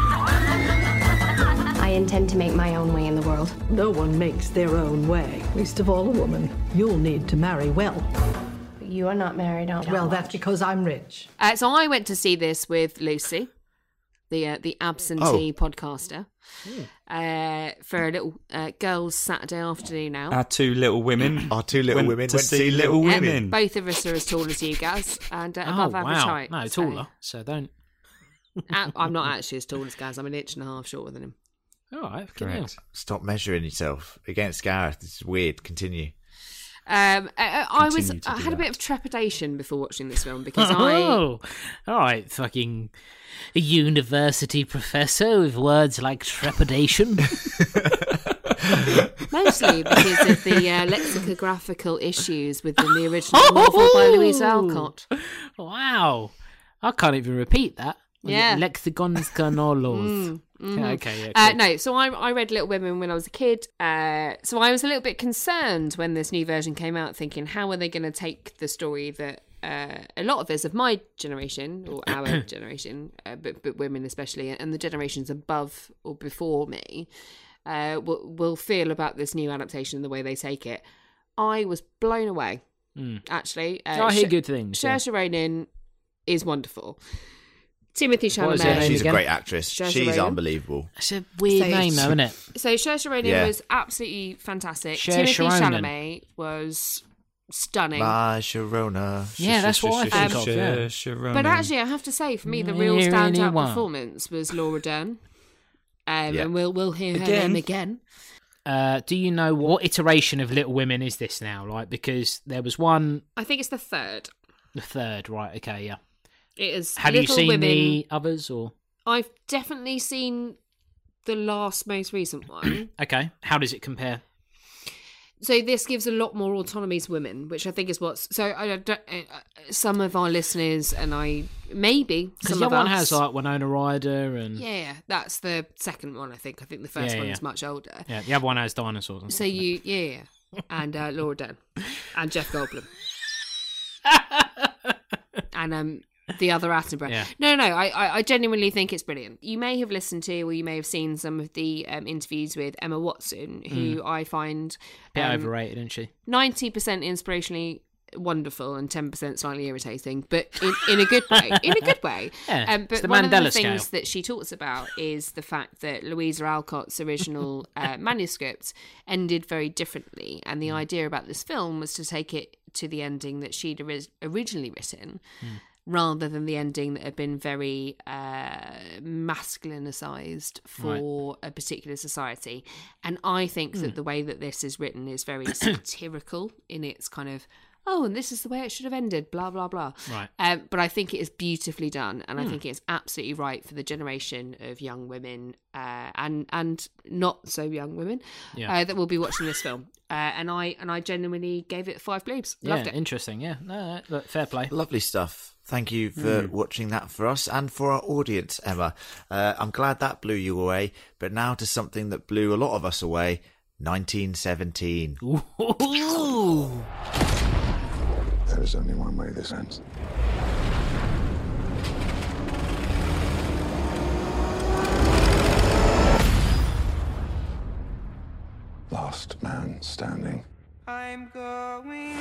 I intend to make my own way in the world. No one makes their own way, least of all a woman. You'll need to marry well. But you are not married, aren't you? Well, that's because I'm rich. So I went to see this with Lucy, the absentee podcaster, for a little girls' Saturday afternoon out. Our two little women. Our two little women went to see Little Women. Both of us are as tall as you, Gaz, and above average height. No, taller, so don't. I'm not actually as tall as Gaz. I'm an inch and a half shorter than him. All right, correct. Stop measuring yourself against Gareth. This is weird. Continue. I had a bit of trepidation before watching this film because all right, fucking university professor with words like trepidation. Mostly because of the lexicographical issues within the original novel by Louisa Alcott. Wow, I can't even repeat that. Yeah. Lexicons canolos. Okay, cool. No, so I read Little Women when I was a kid. So I was a little bit concerned when this new version came out, thinking, how are they going to take the story that a lot of us of my generation, or our generation, but women especially, and the generations above or before me, will feel about this new adaptation and the way they take it. I was blown away, actually. I hear good things. Saoirse Ronan is wonderful. Timothy Chalamet. She's a great actress. Saoirse She's Ronan. unbelievable. It's a weird name, though, isn't it? So Saoirse Ronan was absolutely fantastic. Timothy Chalamet was stunning. My Sharona. Yeah, that's what I think of. But actually, I have to say, for me, the real standout performance was Laura Dern. And we'll hear her name again. Do you know what iteration of Little Women is this now? Like, because there was one. I think it's the third. The third, right? Okay, yeah. It is. Have you seen the others, or? I've definitely seen the most recent one. Okay, how does it compare? So this gives a lot more autonomy to women, which I think is what's. So some of our listeners and maybe some of us. The other one has like Winona Ryder and. Yeah, that's the second one. I think the first one is much older. Yeah, the other one has dinosaurs. And so and Laura Dern and Jeff Goldblum. And the other Attenborough. Yeah. No, I genuinely think it's brilliant. You may have listened to, or you may have seen some of the interviews with Emma Watson, who I find a bit overrated, isn't she? 90% inspirationally wonderful and 10% slightly irritating, but in a good way. In a good way. Yeah, but one of the things that she talks about is the fact that Louisa Alcott's original manuscript ended very differently, and the idea about this film was to take it to the ending that she'd originally written. Rather than the ending that had been very masculinicized for a particular society. And I think that the way that this is written is very satirical in its kind of, and this is the way it should have ended, blah, blah, blah. Right. But I think it is beautifully done, and I think it's absolutely right for the generation of young women and not so young women that will be watching this film. And I genuinely gave it 5 bleeps. Loved it. Interesting, yeah. No, look, fair play. Lovely stuff. Thank you for watching that for us and for our audience, Emma. I'm glad that blew you away, but now to something that blew a lot of us away, 1917. Ooh. There's only one way this ends. Last man standing. I'm going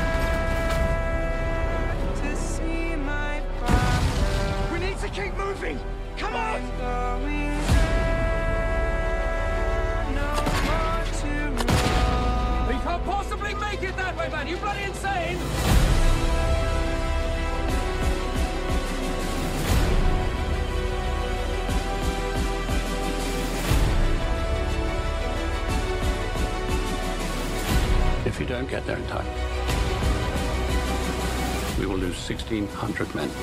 there to see my father. We need to keep moving. Come on. I'm going there, no more. man? You bloody insane? If you don't get there in time, we will lose 1,600 men.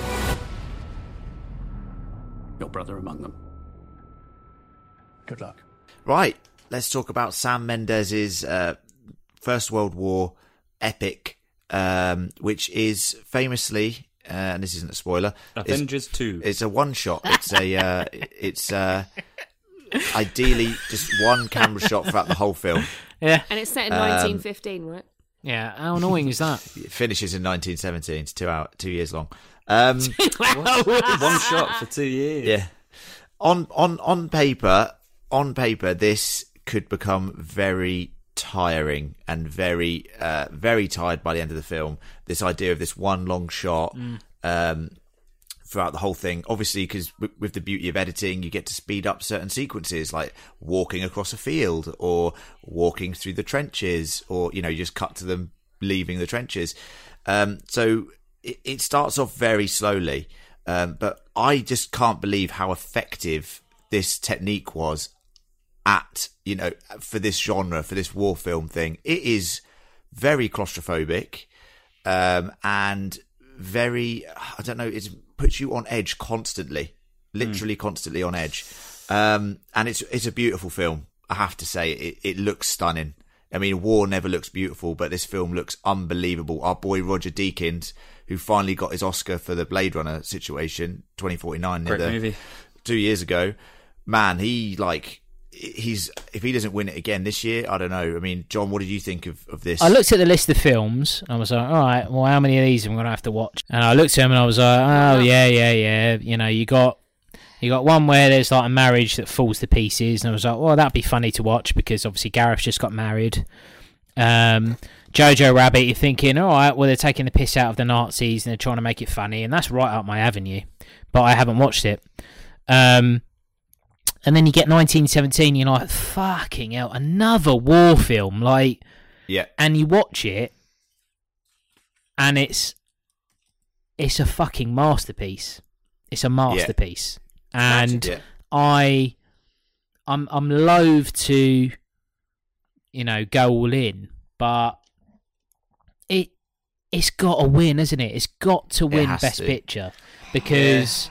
Your brother among them. Good luck. Right, let's talk about Sam Mendes' First World War epic, which is famously, and this isn't a spoiler, Avengers 2. It's a one-shot. It's ideally just one camera shot throughout the whole film. Yeah. And it's set in 1915, right? Yeah, how annoying is that? It finishes in 1917. It's 2 years long. One shot for 2 years. Yeah. On paper, this could become very tiring and very tired by the end of the film. This idea of this one long shot throughout the whole thing, obviously, because with the beauty of editing, you get to speed up certain sequences, like walking across a field or walking through the trenches, or you just cut to them leaving the trenches. So it starts off very slowly, but I just can't believe how effective this technique was at, for this genre, for this war film thing. It is very claustrophobic, and very, I don't know, it puts you on edge constantly, literally constantly on edge. And it's a beautiful film, I have to say. It looks stunning. I mean, war never looks beautiful, but this film looks unbelievable. Our boy Roger Deakins, who finally got his Oscar for the Blade Runner situation, 2049, Great movie. 2 years ago. Man, he's if he doesn't win it again this year, I don't know. I mean, John, what did you think of this? I looked at the list of films and I was like, all right, well, how many of these am I going to have to watch? And I looked at them and I was like, oh, yeah. You got one where there's like a marriage that falls to pieces, and I was like, well, that'd be funny to watch because obviously Gareth just got married. Jojo Rabbit, you're thinking, all right, well, they're taking the piss out of the Nazis and they're trying to make it funny, and that's right up my avenue, but I haven't watched it. And then you get 1917, you're like, fucking hell, another war film, like, yeah. And you watch it, and it's a fucking masterpiece. It's a masterpiece, and I'm loath to, go all in, but it's got to win, isn't it? It's got to win Best Picture because,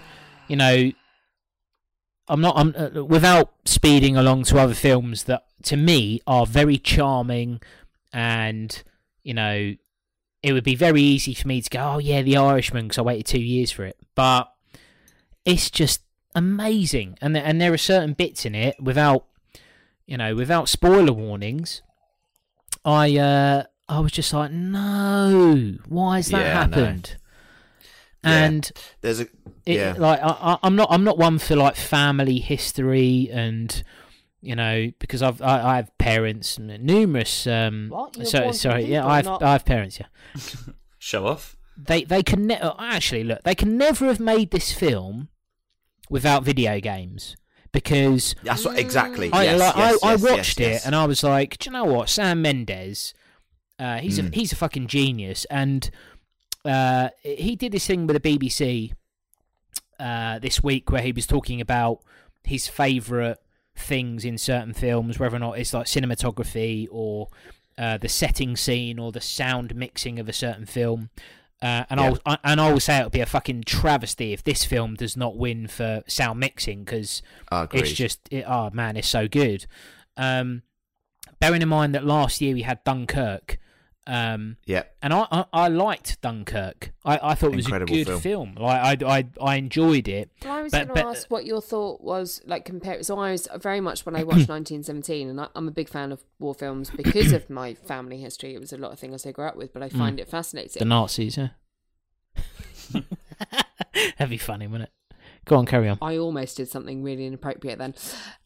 I'm without speeding along to other films that to me are very charming, and it would be very easy for me to go, oh yeah, The Irishman, because I waited 2 years for it, but it's just amazing, and there are certain bits in it without spoiler warnings. I was just like, no, why has that happened? And there's I'm not one for like family history, and because I have parents, numerous. What? I have parents. Yeah. Show off. They can actually look. They can never have made this film without video games, because that's what exactly. I watched it and I was like, do you know what, Sam Mendes, he's a fucking genius, and. He did this thing with the BBC this week where he was talking about his favourite things in certain films, whether or not it's like cinematography or the setting scene or the sound mixing of a certain film. I will say it would be a fucking travesty if this film does not win for sound mixing, because it's just it's so good. Bearing in mind that last year we had Dunkirk. And I liked Dunkirk. I thought it was incredible a good film. Like I enjoyed it. Well, I was going to ask what your thought was, like, compared. So I was very much, when I watched 1917, and I'm a big fan of war films because of my family history. It was a lot of things I grew up with, but I find it fascinating. The Nazis, yeah. That'd be funny, wouldn't it? Go on, carry on. I almost did something really inappropriate then.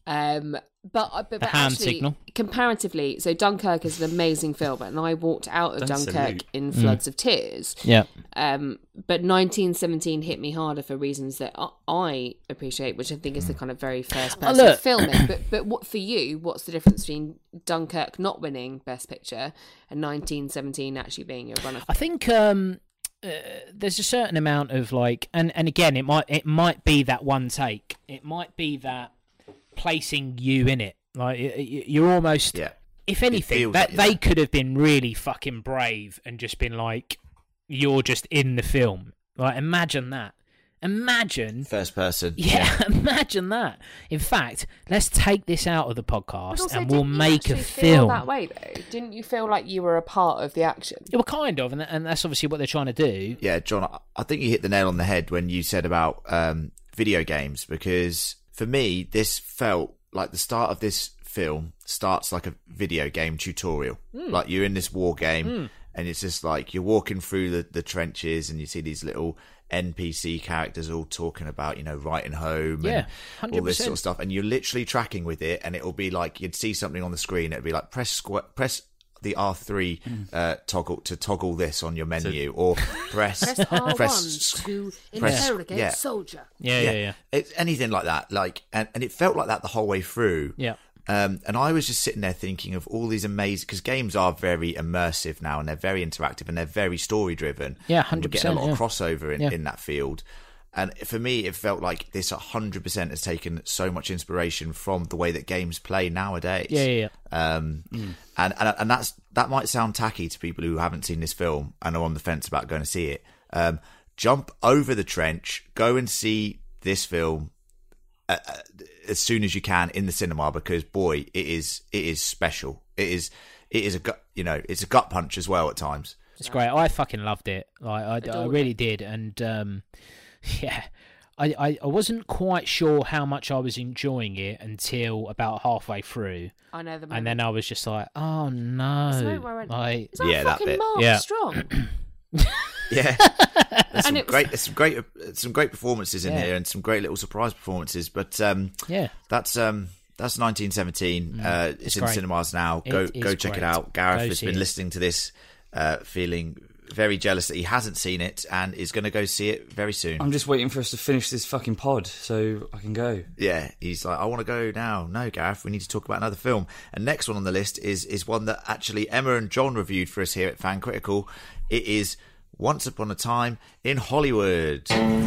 But The hand actually, signal. Comparatively, so Dunkirk is an amazing film, and I walked out of Don't Dunkirk salute. in floods of tears. Yeah. But 1917 hit me harder for reasons that I appreciate, which I think is the kind of very first person look. filming. But what for you? What's the difference between Dunkirk not winning Best Picture and 1917 actually being a runner? I think there's a certain amount of like, and again, it might be that one take. It might be that placing you in it. Like you're almost, if anything, that they could have been really fucking brave and just been like, you're just in the film. Like, imagine that. Imagine first person. Yeah, imagine that. In fact, let's take this out of the podcast and we'll make a feel film. That way though, didn't you feel like you were a part of the action? Yeah, well, kind of, and that's obviously what they're trying to do. Yeah, John, I think you hit the nail on the head when you said about video games, because for me, this felt like the start of this film starts like a video game tutorial. Like you're in this war game and it's just like you're walking through the trenches and you see these little NPC characters all talking about, you know, writing home and 100%. all this sort of stuff, and you're literally tracking with it, and it'll be like you'd see something on the screen, it'd be like press the R3 toggle this on your menu, or press R1 to interrogate soldier. Yeah. It's anything like that, like, and it felt like that the whole way through. Yeah. And I was just sitting there thinking of all these amazing, because games are very immersive now, and they're very interactive, and they're very story driven. Yeah, 100%. We're getting a lot of crossover in that field. And for me, it felt like this 100% has taken so much inspiration from the way that games play nowadays. Yeah. And that might sound tacky to people who haven't seen this film and are on the fence about going to see it. Jump over the trench, go and see this film as soon as you can in the cinema, because boy, it is special. It is a gut, you know, it's a gut punch as well at times. It's great. I fucking loved it. Like I really did, and yeah, I wasn't quite sure how much I was enjoying it until about halfway through. I know the moment. And then I was just like, oh no, Is that yeah, fucking that bit. Mark Strong? Yeah, there's some great performances in here, and some great little surprise performances. But that's 1917. It's in great. cinemas now. Go check it out. Gareth has been listening to this, feeling very jealous that he hasn't seen it and is going to go see it very soon. I'm just waiting for us to finish this fucking pod so I can go. Yeah, he's like, I want to go now. No, Gareth, we need to talk about another film. And next one on the list is one that actually Emma and John reviewed for us here at Fan Critical. It is Once Upon a Time in Hollywood.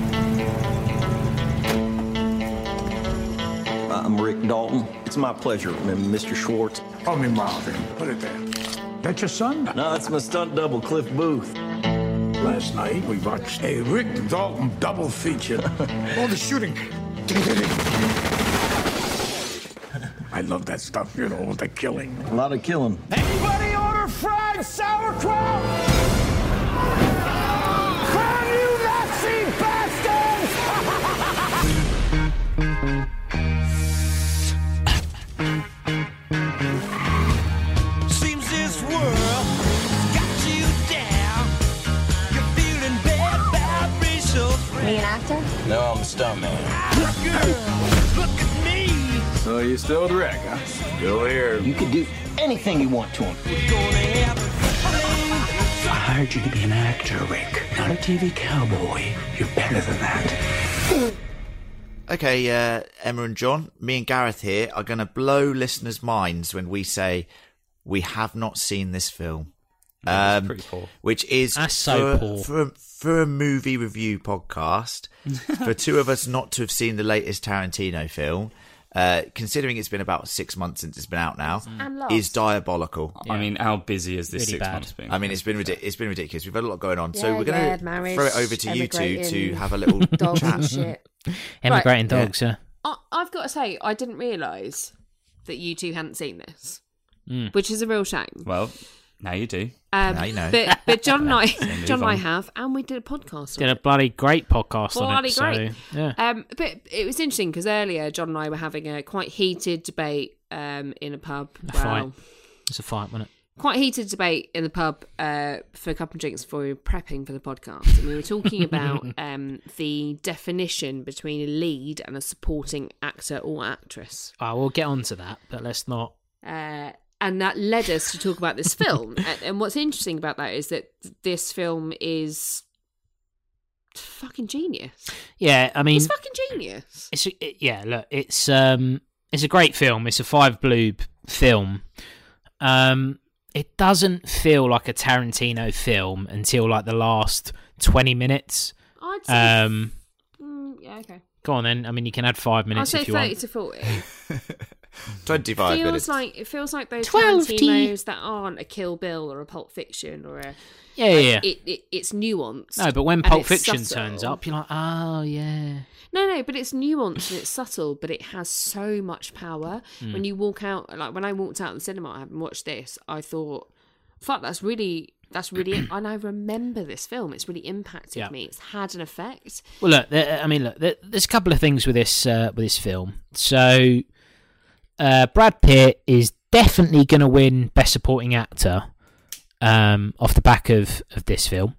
I'm Rick Dalton. It's my pleasure, Mr. Schwartz. Call me Marvin. Put it there. That your son? No, it's my stunt double, Cliff Booth. Last night, we watched a Rick Dalton double feature. All the shooting. I love that stuff, you know, the killing. A lot of killing. Anybody order fried sauerkraut? Can you Nazi bastards! Seems this world got you down. You're feeling bad racial. Are you an actor? No, I'm a stuntman. Girl, look at me. So you still with Rick, huh? Still here. You can do anything you want to him. I hired you to be an actor, Rick, not a TV cowboy. You're better than that. Okay, Emma and John, me and Gareth here are going to blow listeners' minds when we say we have not seen this film. That's pretty poor. Which is for a movie review podcast, for two of us not to have seen the latest Tarantino film, considering it's been about 6 months since it's been out now, is diabolical. I mean, how busy has this Really 6 bad. months been? I mean, it's been ridiculous. We've had a lot going on, so Yeah, we're going to marriage, throw it over to you two emigrating, to have a little dogs chat. and shit. Emigrating dogs, yeah. I've got to say, I didn't realise that you two hadn't seen this, which is a real shame. Well, now you do. Now you know. But John and I, John and I have, and we did a podcast. Did a bloody great podcast on Bloody it. great. So, yeah. But it was interesting because earlier John and I were having a quite heated debate in a pub. A fight. It's a fight, wasn't it? quite a heated debate in the pub for a couple of drinks before we were prepping for the podcast. And we were talking about the definition between a lead and a supporting actor or actress. Oh, we'll get on to that, but let's not. And that led us to talk about this film. And what's interesting about that is that this film is fucking genius. Yeah, I mean, it's fucking genius. It's a great film. It's a 5 Blue film. It doesn't feel like a Tarantino film until like the last 20 minutes. I'd say yeah, okay. Go on then. I mean, you can add 5 minutes if you want. I'd say 30 to 40. 25 minutes. It feels like those Tarantinos that aren't a Kill Bill or a Pulp Fiction or a... Yeah. It's nuanced. No, but when Pulp Fiction turns up, you're like, oh, yeah. No, but it's nuanced and it's subtle, but it has so much power. When you walk out, like when I walked out of the cinema, I haven't watched this, I thought, fuck, that's really, and I remember this film. It's really impacted me. It's had an effect. Well, look, there's a couple of things with this film. So, Brad Pitt is definitely going to win Best Supporting Actor off the back of this film.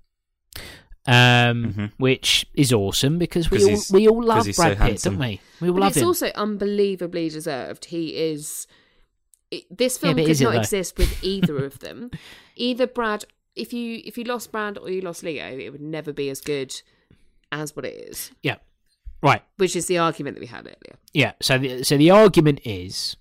Which is awesome because we all love Brad Pitt, don't we? We all love him. It's also unbelievably deserved. This film could not exist with either of them. Either Brad, if you lost Brad or you lost Leo, it would never be as good as what it is. Yeah, right. Which is the argument that we had earlier. Yeah. So the argument is,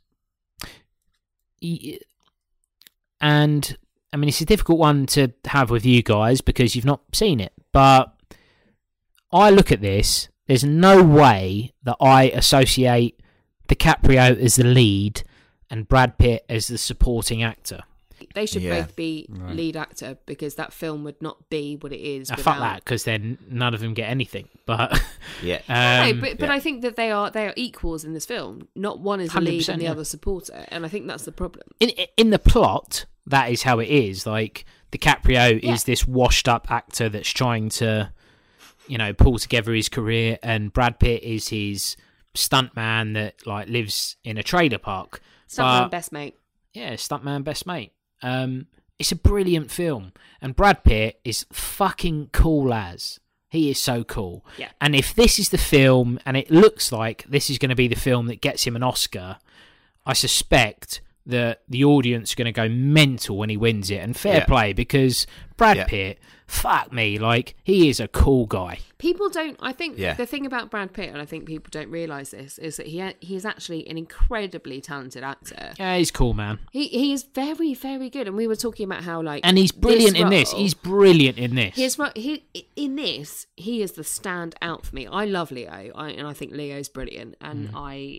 and I mean, it's a difficult one to have with you guys because you've not seen it. But I look at this, there's no way that I associate DiCaprio as the lead and Brad Pitt as the supporting actor. They should both be lead actor because that film would not be what it is. Fuck that, because then none of them get anything. But but I think that they are equals in this film. Not one is the lead and the other supporter, and I think that's the problem. In the plot, that is how it is. Like DiCaprio is this washed-up actor that's trying to, pull together his career, and Brad Pitt is his stuntman that like lives in a trailer park. Stuntman best mate. Yeah, stuntman best mate. It's a brilliant film, and Brad Pitt is fucking cool as. He is so cool. Yeah. And if this is the film, and it looks like this is going to be the film that gets him an Oscar, I suspect that the audience are going to go mental when he wins it. And fair play, because Brad Pitt, fuck me, like, he is a cool guy. People don't, I think the thing about Brad Pitt, and I think people don't realise this, is that he is actually an incredibly talented actor. Yeah, he's cool, man. He is very, very good. And we were talking about how, like... And he's brilliant in this. He's brilliant in this. In this, he is the standout for me. I love Leo, and I think Leo's brilliant. And I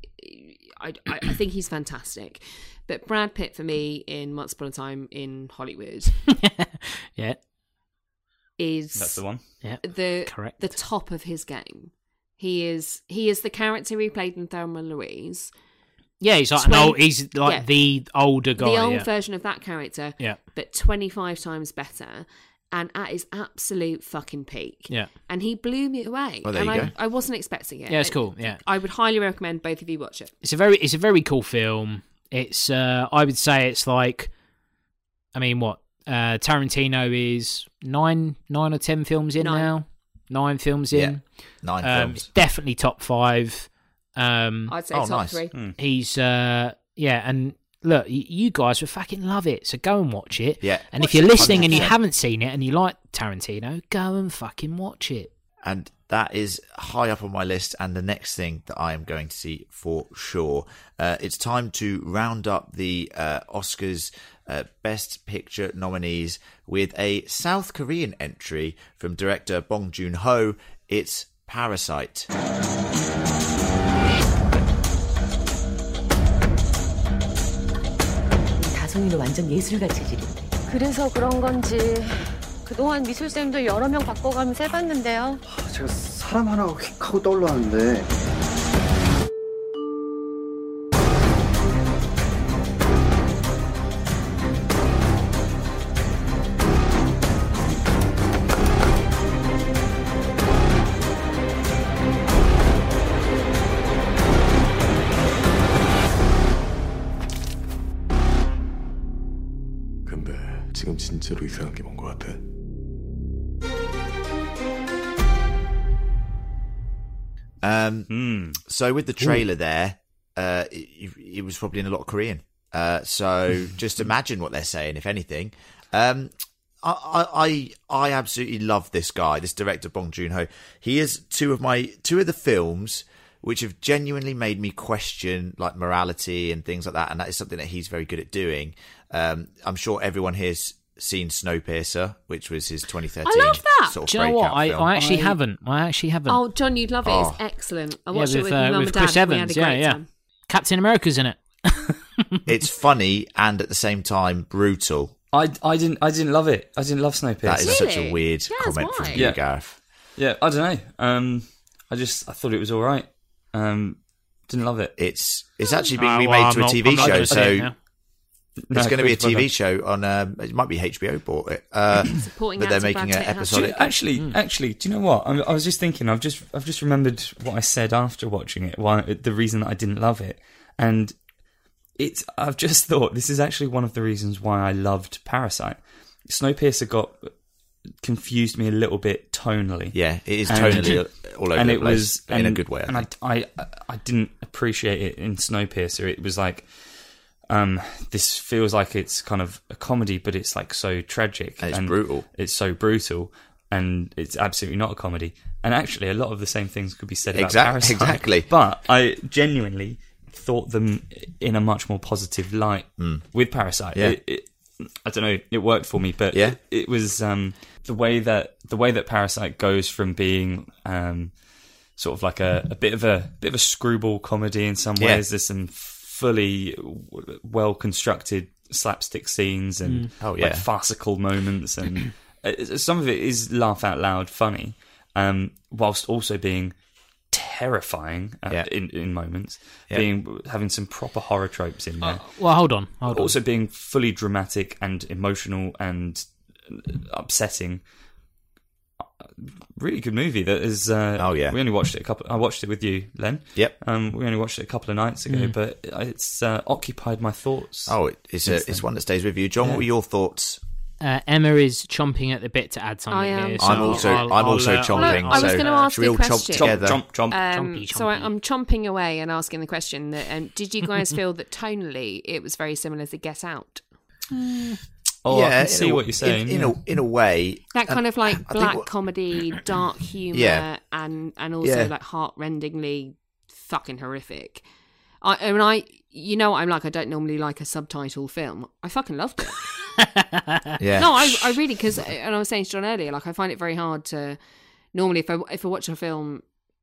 think he's fantastic. But Brad Pitt, for me, in Once Upon a Time in Hollywood... yeah. That's the one. Yeah, correct. The top of his game. He is the character he played in Thelma and Louise. Yeah, he's like the older guy. The old version of that character. Yeah. But 25 times better. And at his absolute fucking peak. Yeah. And he blew me away. Well, there you go. I wasn't expecting it. Yeah, it's cool. Yeah. I would highly recommend both of you watch it. It's a very cool film. It's I would say it's like, I mean, what? Tarantino is 9 or 10 films in now. 9 films in. 9 films. It's definitely top 5. I'd say top 3. He's and look, you guys would fucking love it, so go and watch it. Yeah. And if you're listening and you haven't seen it and you like Tarantino, go and fucking watch it. And that is high up on my list, and the next thing that I am going to see for sure. It's time to round up the Oscars Best Picture nominees with a South Korean entry from director Bong Joon-ho. It's Parasite. 다솜이는 완전 예술가 체질인데. 그래서 그런 건지 그동안 미술쌤도 여러 명 바꿔가면서 해봤는데요. 제가 사람 하나가 휙 하고 떠올랐는데. 근데 지금 진짜로 이상한 게 뭔 것 같아? So with the trailer there, it was probably in a lot of Korean. So just imagine what they're saying, if anything. I absolutely love this guy, this director Bong Joon-ho. He is two of the films which have genuinely made me question like morality and things like that, and that is something that he's very good at doing. I'm sure everyone here's seen Snowpiercer, which was his 2013. I love that. Sort of Do you know what? breakout film. I actually haven't. Oh, John, you'd love it. It's excellent. I watched it with my mum and dad. Chris Evans. We had a great time. Captain America's in it. It's funny and at the same time brutal. I didn't love it. I didn't love Snowpiercer. That is such a weird comment from you, Gareth. Yeah, I don't know. I thought it was all right. Didn't love it. It's actually being remade to a TV show, so it's going to be a TV show on. It might be HBO bought it, but they're making an episode. Actually, do you know what? I was just thinking. I've just remembered what I said after watching it. The reason that I didn't love it, and I've just thought this is actually one of the reasons why I loved Parasite. Snowpiercer confused me a little bit tonally. Yeah, it is tonally all over the place, in a good way. I didn't appreciate it in Snowpiercer. It was like, this feels like it's kind of a comedy, but it's like so tragic and brutal. It's so brutal, and it's absolutely not a comedy. And actually, a lot of the same things could be said about Parasite. Exactly. But I genuinely thought them in a much more positive light with Parasite. Yeah. I don't know, it worked for me, but it was the way that Parasite goes from being sort of like a bit of a screwball comedy in some ways. There's some fully well constructed slapstick scenes and like farcical moments, and some of it is laugh out loud funny, whilst also being terrifying in moments, having some proper horror tropes in there. Well, hold on. Also being fully dramatic and emotional and upsetting. Really good movie. That is. We only watched it I watched it with you, Len. Yep. We only watched it a couple of nights ago, but it's occupied my thoughts. Oh, it's one that stays with you, John. What were your thoughts? Emma is chomping at the bit to add something here. So I'm also chomping. I was going to ask the question. Chomp. So I'm chomping away and asking the question. Did you guys feel that tonally it was very similar to Get Out? Oh, yeah, I can see what you're saying. In a way, that kind of like black comedy, dark humour, and also like heart-rendingly fucking horrific. I'm like, I don't normally like a subtitle film. I fucking loved it. Yeah. No, I really, because, and I was saying to John earlier, like I find it very hard to normally if I watch a film,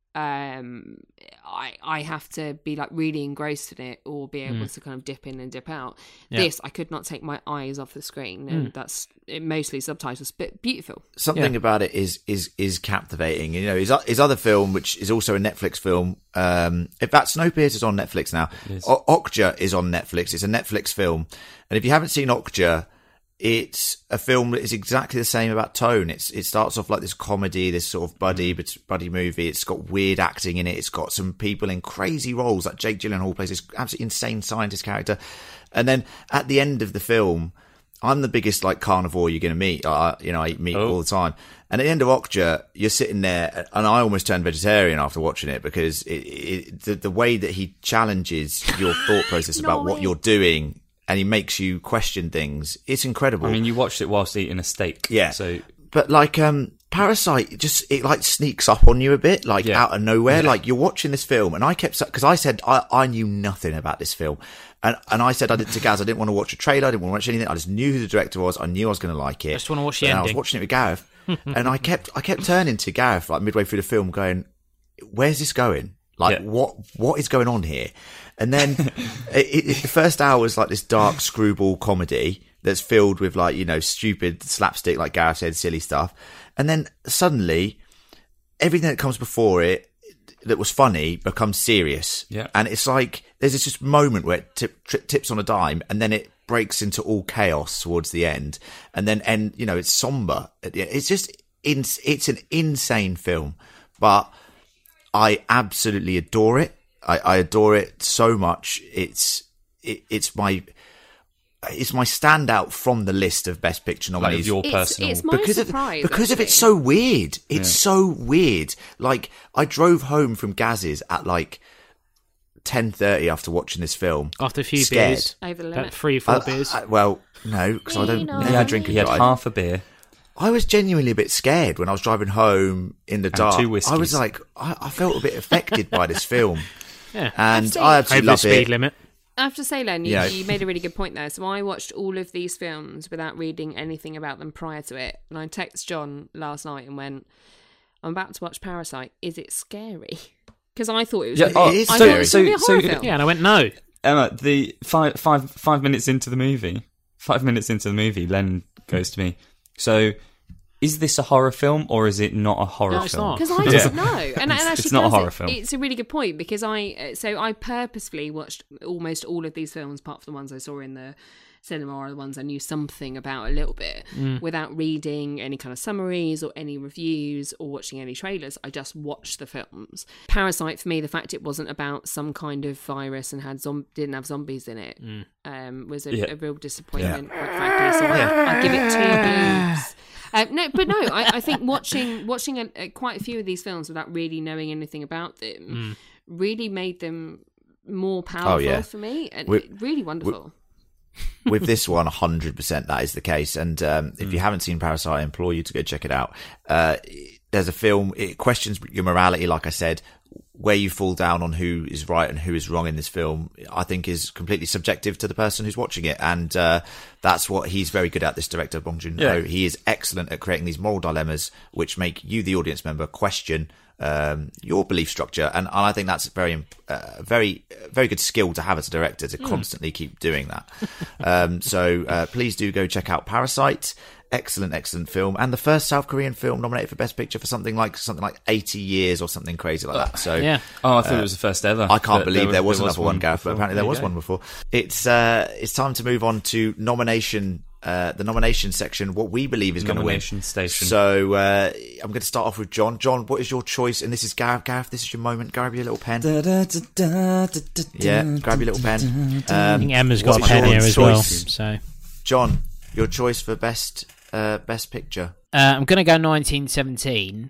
I have to be like really engrossed in it or be able to kind of dip in and dip out. This, I could not take my eyes off the screen, and that's mostly subtitles, but beautiful. Something about it is captivating. You know, his other film, which is also a Netflix film. In fact, Snowpiercer is on Netflix now. Okja is on Netflix. It's a Netflix film, and if you haven't seen Okja, it's a film that is exactly the same about tone. It starts off like this comedy, this sort of buddy movie. It's got weird acting in it. It's got some people in crazy roles, like Jake Gyllenhaal plays this absolutely insane scientist character. And then at the end of the film, I'm the biggest like carnivore you're going to meet. I eat meat all the time. And at the end of Okja, you're sitting there, and I almost turned vegetarian after watching it, because the way that he challenges your thought process about what you're doing, and he makes you question things. It's incredible. I mean, you watched it whilst eating a steak. Yeah. So, but like Parasite, it like sneaks up on you a bit, like out of nowhere. Yeah. Like you're watching this film, and I kept, because I said I knew nothing about this film, and I said to Gaz, I didn't want to watch a trailer, I didn't want to watch anything. I just knew who the director was. I knew I was going to like it. I just want to watch the ending. I was watching it with Gareth, and I kept turning to Gareth like midway through the film, going, "Where's this going? Like what is going on here?" And then the first hour was like this dark screwball comedy that's filled with like, stupid slapstick, like Gareth said, silly stuff. And then suddenly everything that comes before it that was funny becomes serious. Yeah. And it's like there's this just moment where it tips on a dime, and then it breaks into all chaos towards the end. And then, it's somber at the end. It's just, it's an insane film, but I absolutely adore it. I adore it so much. It's my, is my standout from the list of Best Picture nominees. Your personal, it's my surprise because of it's so weird. It's so weird. Like, I drove home from Gaz's at like 10:30 after watching this film. After a few scared. beers, over the limit. about 3-4 beers. Well, no, because I don't never drink and He had drive. half a beer. I was genuinely a bit scared when I was driving home in the dark. 2 whiskeys. I was like, I felt a bit affected by this film. Yeah. And I absolutely love speed it. limit. I have to say, Len, Yeah. you made a really good point there. So I watched all of these films without reading anything about them prior to it. And I texted John last night and went, I'm about to watch Parasite. Is it scary? Because I thought it was it is I thought it scary. was gonna be a horror film. Yeah, and I went, no. Emma, the 5 minutes into the movie, 5 minutes into the movie, Len goes to me, so is this a horror film or is it not a horror it's film? not. Because I didn't know, and actually, it's not a horror film. It's a really good point because I purposefully watched almost all of these films, apart from the ones I saw in the cinema or the ones I knew something about a little bit, without reading any kind of summaries or any reviews or watching any trailers. I just watched the films. Parasite, for me, the fact it wasn't about some kind of virus and didn't have zombies in it, was a real disappointment, quite frankly. So I give it 2 boobs. I think watching quite a few of these films without really knowing anything about them really made them more powerful for me, and really wonderful. With this one, 100% that is the case. And if you haven't seen Parasite, I implore you to go check it out. There's a film, it questions your morality, like I said. Where you fall down on who is right and who is wrong in this film, I think is completely subjective to the person who's watching it. And that's what he's very good at, this director, Bong Joon-ho. Yeah. He is excellent at creating these moral dilemmas which make you, the audience member, question your belief structure. And I think that's very good skill to have as a director, to constantly keep doing that. So please do go check out Parasite. Excellent film, and the first South Korean film nominated for Best Picture for something like 80 years or something crazy like that. So yeah. I thought it was the first ever. I can't believe there was another one, Gareth, but before. apparently there was one before. It's time to move on to nomination. The nomination section, what we believe is going to win. Nomination station. So I'm going to start off with John. John, what is your choice? And this is Gareth. Gareth, this is your moment. Grab your little pen. Yeah, grab your little pen. I think Emma's got a pen here as well. So, John, your choice for best picture. I'm going to go 1917.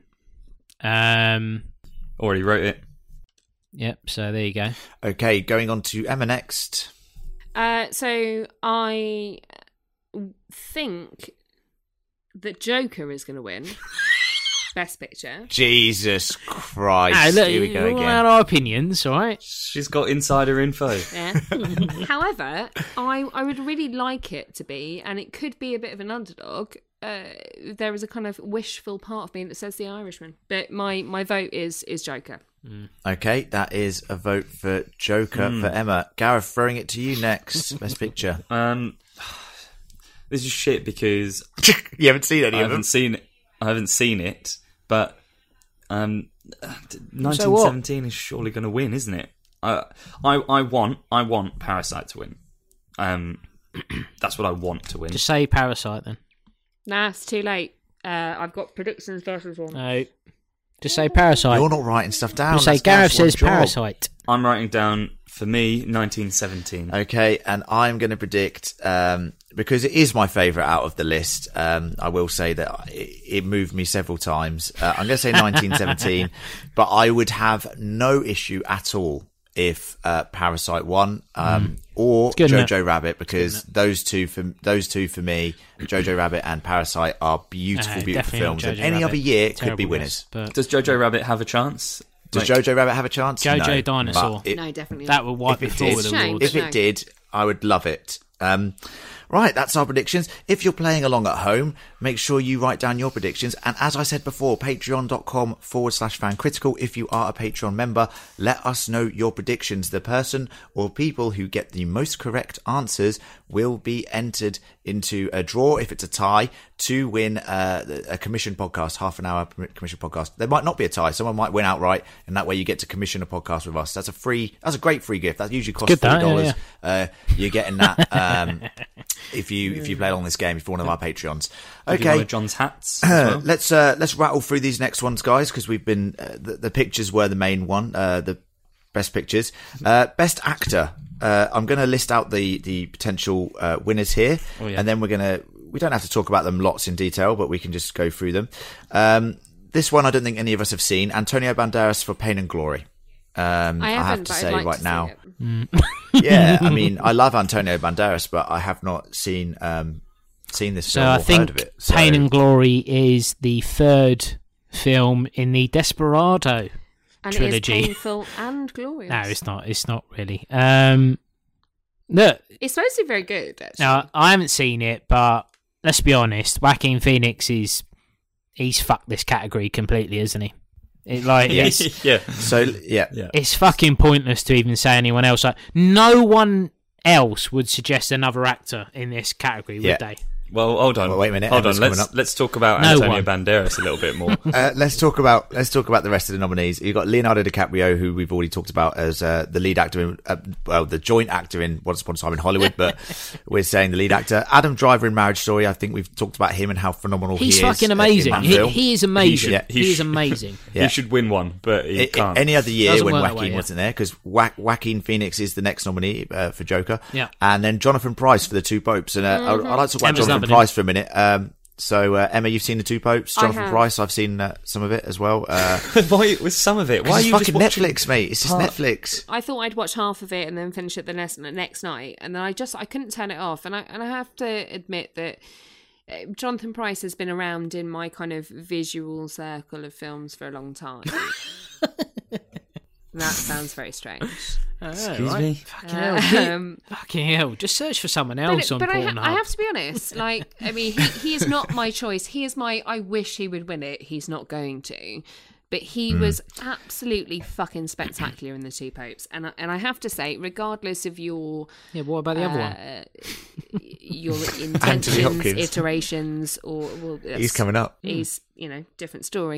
Already wrote it. Yep. So there you go. Okay, going on to Emma next. So I think that Joker is going to win Best Picture. Jesus Christ! Look, Here we go all again. our opinions, all right? She's got insider info. Yeah. However, I would really like it to be, and it could be a bit of an underdog. There is a kind of wishful part of me that says The Irishman, but my vote is Joker. Okay, that is a vote for Joker for Emma. Gareth, throwing it to you next. Best Picture. This is shit because you haven't seen any I of them. I haven't seen it, but 1917 is surely going to win, isn't it? I want Parasite to win. That's what I want to win. Just say Parasite then. Nah, it's too late. I've got predictions versus one. No. Just say Parasite. You're not writing stuff down. Just say That's Gareth Gareth's one says job. Parasite. I'm writing down, for me, 1917. Okay, and I'm going to predict, because it is my favourite out of the list, I will say that it moved me several times. I'm going to say 1917, but I would have no issue at all if Parasite won, or Jojo Rabbit, because those two for me, Jojo Rabbit and Parasite are beautiful films. And any other year could be winners. Does Jojo Rabbit have a chance? Does Jojo Rabbit have a chance? Jojo No. Dinosaur. No, definitely that would wipe If it it forward did, the awards. If it did, I would love it. Right, that's our predictions. If you're playing along at home, make sure you write down your predictions. And as I said before, patreon.com/fancritical. If you are a Patreon member, let us know your predictions. The person or people who get the most correct answers will be entered into a draw, if it's a tie, to win a commission podcast, half an hour commission podcast. There might not be a tie. Someone might win outright, and that way you get to commission a podcast with us. That's a great free gift. That usually costs $40. You're getting that if you play along this game, if you're one of our Patreons. Okay, John's hats. Well. Let's rattle through these next ones, guys, because we've been the pictures were the main one, the best pictures. Best actor. I'm going to list out the potential winners here, and then we don't have to talk about them lots in detail, but we can just go through them. This one I don't think any of us have seen. Antonio Banderas for Pain and Glory. I have to say right now. Yeah, I mean, I love Antonio Banderas, but I have not seen this film or heard of it. So. Pain and Glory is the third film in the Desperado trilogy. It is painful and glorious. No, it's not. It's not really. Look, it's supposed to be very good, actually. Now, I haven't seen it, but let's be honest. Joaquin Phoenix he's fucked this category completely, isn't he? It's fucking pointless to even say anyone else. Like, no one else would suggest another actor in this category, would they? Well, hold on. Well, wait a minute. Hold on. Let's talk about Antonio Banderas a little bit more. Let's talk about the rest of the nominees. You've got Leonardo DiCaprio, who we've already talked about as the lead actor in, the joint actor in Once Upon a Time in Hollywood, but we're saying the lead actor. Adam Driver in Marriage Story. I think we've talked about him and how phenomenal he is. He's fucking amazing. He is amazing. He is amazing. He should win one, but he can't. Any other year when Joaquin wasn't there, because Joaquin Phoenix is the next nominee for Joker. Yeah. And then Jonathan Pryce for The Two Popes. And I'd like to talk about Jonathan Pryce for a minute. So Emma, you've seen The Two Popes. Jonathan Pryce, I've seen some of it as well. Why with some of it? Why are you fucking just Netflix, mate? It's just Netflix. I thought I'd watch half of it and then finish it the next night, and then I couldn't turn it off. And I have to admit that Jonathan Pryce has been around in my kind of visual circle of films for a long time. That sounds very strange. Excuse me? Fucking hell. Just search for someone else on Pornhub. I have to be honest. Like, I mean, he is not my choice. He is my, I wish he would win it. He's not going to. But he was absolutely fucking spectacular in The Two Popes. And I have to say, regardless of your... Yeah, what about the other one? Your intentions, iterations, or... Well, he's coming up. He's, different story.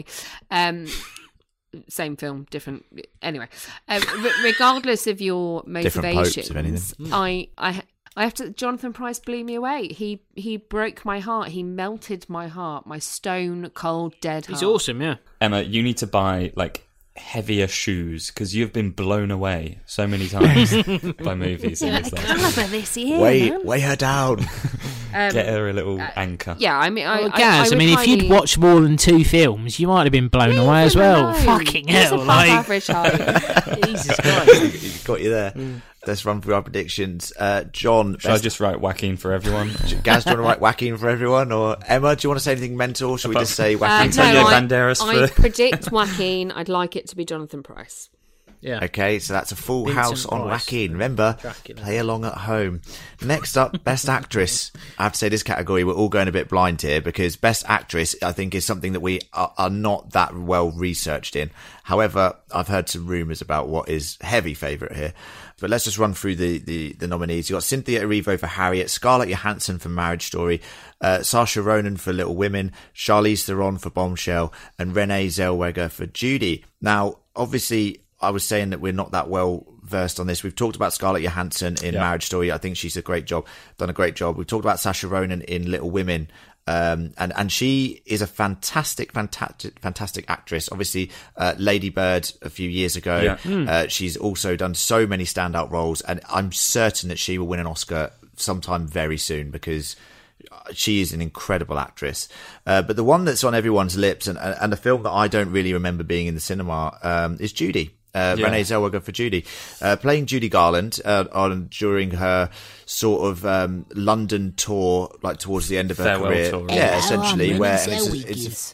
Same film, different. Anyway, regardless of your motivations, different popes, if anything. I have to. Jonathan Pryce blew me away. He broke my heart. He melted my heart. My stone cold dead heart. He's awesome, yeah. Emma, you need to buy heavier shoes because you've been blown away so many times by movies in this life. Cover this year, weigh her down. Get her a little anchor. Yeah, I mean, Gaz, if you'd watched more than 2 films, you might have been blown away as well. Fucking hell, average height. Jesus Christ, got you there. Let's run through our predictions. John, should I just write Joaquin for everyone? Gaz, do you want to write Joaquin for everyone, or Emma? Do you want to say anything mental? Should we just say Joaquin? Banderas I predict Joaquin. I'd like it to be Jonathan Pryce. Yeah. Okay, so that's a full house on Joaquin. Remember, play along at home. Next up, Best Actress. I have to say, this category, we're all going a bit blind here because Best Actress, I think, is something that we are not that well researched in. However, I've heard some rumours about what is heavy favourite here. But let's just run through the nominees. You've got Cynthia Erivo for Harriet, Scarlett Johansson for Marriage Story, Saoirse Ronan for Little Women, Charlize Theron for Bombshell, and Renee Zellweger for Judy. Now, obviously, I was saying that we're not that well versed on this. We've talked about Scarlett Johansson in Marriage Story. I think she's done a great job. We've talked about Saoirse Ronan in Little Women. And she is a fantastic actress. Obviously, Lady Bird a few years ago. Yeah. She's also done so many standout roles, and I'm certain that she will win an Oscar sometime very soon because she is an incredible actress. But the one that's on everyone's lips and a film that I don't really remember being in the cinema is Judy. Renee Zellweger for Judy, playing Judy Garland during her sort of London tour, like towards the end of her farewell career. Tour, yeah, essentially, where it's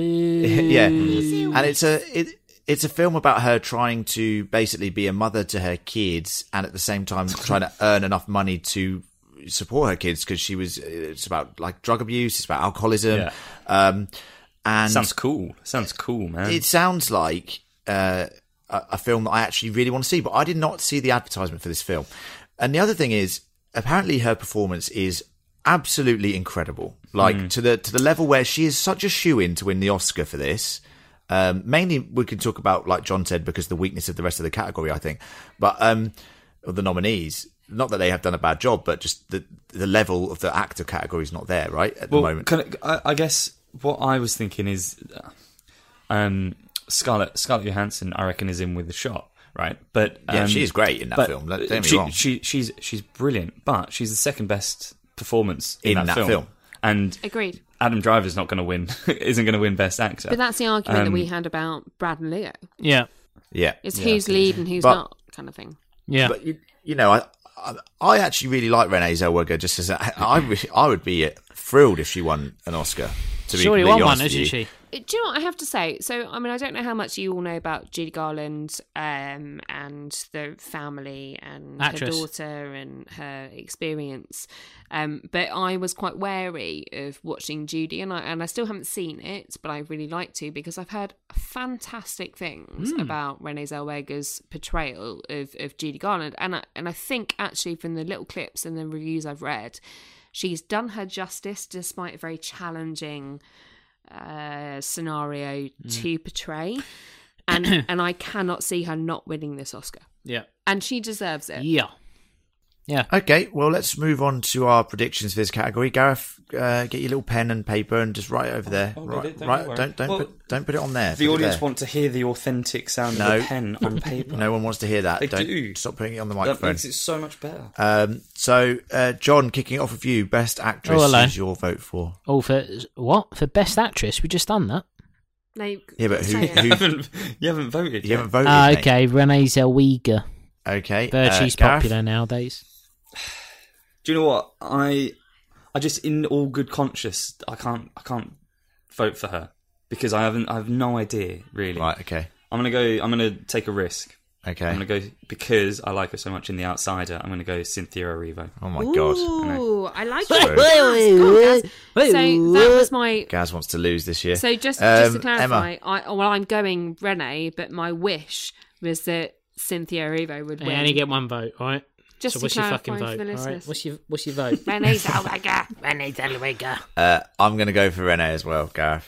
and it's a film about her trying to basically be a mother to her kids, and at the same time trying to earn enough money to support her kids because it's about like drug abuse, it's about alcoholism. Yeah. And sounds cool, man. It sounds like a film that I actually really want to see, but I did not see the advertisement for this film. And the other thing is, apparently her performance is absolutely incredible, like to the level where she is such a shoo-in to win the Oscar for this. Mainly we can talk about, like John said, because the weakness of the rest of the category, I think, but the nominees, not that they have done a bad job, but just the level of the actor category is not there right at the moment. I guess what I was thinking is Scarlett Johansson, I reckon, is in with the shot, right? But yeah, she's great in that film. Don't get me wrong. She's brilliant, but she's the second best performance in that film. And agreed. Adam Driver's not going to win. Isn't going to win Best Actor. But that's the argument that we had about Brad and Leo. Yeah. It's who's lead and who's not, kind of thing. Yeah. But you know, I actually really like Renee Zellweger. Just as I would be thrilled if she won an Oscar. To be surely completely won honest one, with you. isn't she? Do you know what I have to say? So, I mean, I don't know how much you all know about Judy Garland and the family and Actress. her daughter and her experience. But I was quite wary of watching Judy, and I still haven't seen it, but I really like to because I've heard fantastic things about Renee Zellweger's portrayal of Judy Garland. And I think, actually, from the little clips and the reviews I've read, she's done her justice despite a very challenging scenario to portray, and I cannot see her not winning this Oscar. Yeah, and she deserves it. Yeah. Okay, well, let's move on to our predictions for this category. Gareth, get your little pen and paper and just write it over there. Don't put it on there. The audience want to hear the authentic sound of a pen on paper. No one wants to hear that. They don't do. Stop putting it on the microphone. That makes it so much better. So, John, kicking it off with you, Best Actress. Who's your vote for? Oh, for what? For Best Actress? We just done that. No, yeah, but who you haven't voted. You haven't voted. Okay, Renee Zellweger. Okay, She's popular nowadays. Do you know what? I just, in all good conscience, I can't vote for her because I have no idea really. Right. Okay. I'm gonna take a risk. Okay. I'm gonna go because I like her so much in The Outsider. I'm gonna go Cynthia Erivo. Oh my god! Ooh, I like it. So that was my. Gaz wants to lose this year. So just to clarify, Emma. I'm going Renee, but my wish was that Cynthia Erivo would win. You only get one vote, all right? Just so what's your fucking vote? All right? What's your vote? Renee Zellweger. Renee Zellweger. I'm going to go for Renee as well, Gareth.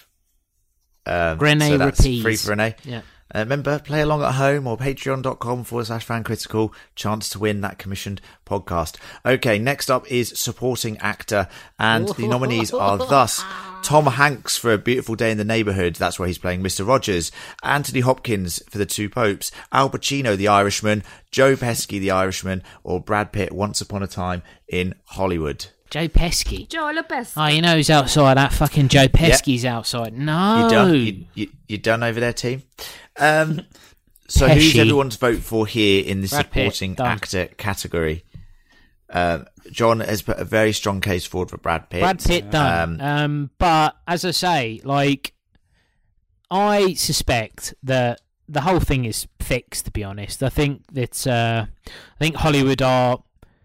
Renee so that's repeats. Free for Renee. Yeah. Remember, play along at home or patreon.com/fancritical. Chance to win that commissioned podcast. Okay, next up is supporting actor. And the nominees are thus Tom Hanks for A Beautiful Day in the Neighbourhood. That's where he's playing Mr. Rogers. Anthony Hopkins for The Two Popes. Al Pacino, The Irishman. Joe Pesci, The Irishman. Or Brad Pitt, Once Upon a Time in Hollywood. Joe Pesci. Joe Pesci. Oh, you know who's outside? That fucking Joe Pesci's outside. No. You done over there, team? So who's everyone's vote for here in the Brad supporting Pitt, actor category? John has put a very strong case forward for Brad Pitt. Brad Pitt done. But as I say, like, I suspect that the whole thing is fixed, to be honest. I think that Hollywood are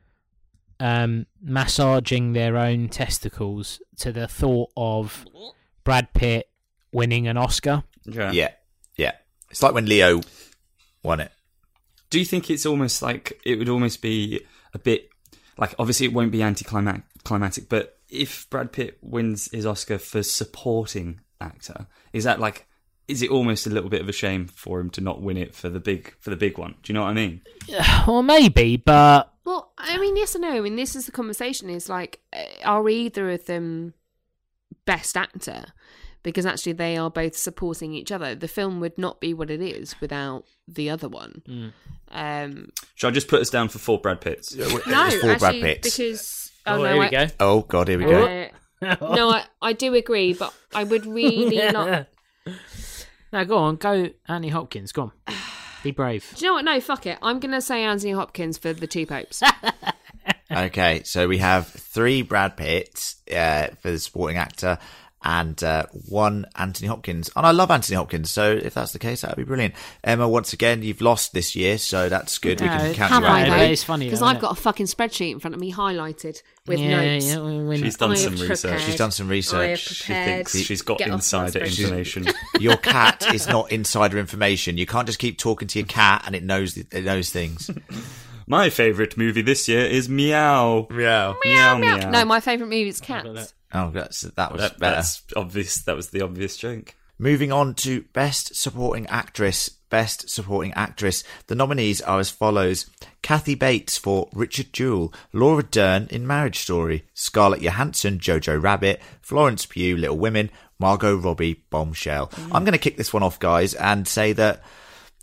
massaging their own testicles to the thought of Brad Pitt winning an Oscar. Yeah. It's like when Leo won it. Do you think it's almost like it would almost be a bit like, obviously it won't be anticlimactic, but if Brad Pitt wins his Oscar for supporting actor, is it almost a little bit of a shame for him to not win it for the big one? Do you know what I mean? Well, maybe, but well, I mean, yes and no. I mean, this is the conversation. Is like, are either of them best actor? Because actually they are both supporting each other. The film would not be what it is without the other one. Should I just put us down for 4 Brad Pitts? No, Brad actually, Pitts. because... here we go. Oh, God, here we go. No, I do agree, but I would really not... No, go on. Go Anthony Hopkins. Go on. Be brave. Do you know what? No, fuck it. I'm going to say Anthony Hopkins for The Two Popes. Okay, so we have 3 Brad Pitts for the supporting actor and 1 Anthony Hopkins. And I love Anthony Hopkins, so if that's the case, that would be brilliant. Emma, once again, you've lost this year, so that's good. We can count you out. It's funny, because I've got a fucking spreadsheet in front of me highlighted with notes. She's done some research. She's done some research. She thinks she's got insider information. Your cat is not insider information. You can't just keep talking to your cat and it knows things. My favourite movie this year is Meow. Meow. Meow, meow. No, my favourite movie is Cats. Oh, that was better. That's obvious. That was the obvious joke. Moving on to Best Supporting Actress. Best Supporting Actress. The nominees are as follows. Kathy Bates for Richard Jewell, Laura Dern in Marriage Story, Scarlett Johansson, Jojo Rabbit, Florence Pugh, Little Women, Margot Robbie, Bombshell. I'm going to kick this one off, guys, and say that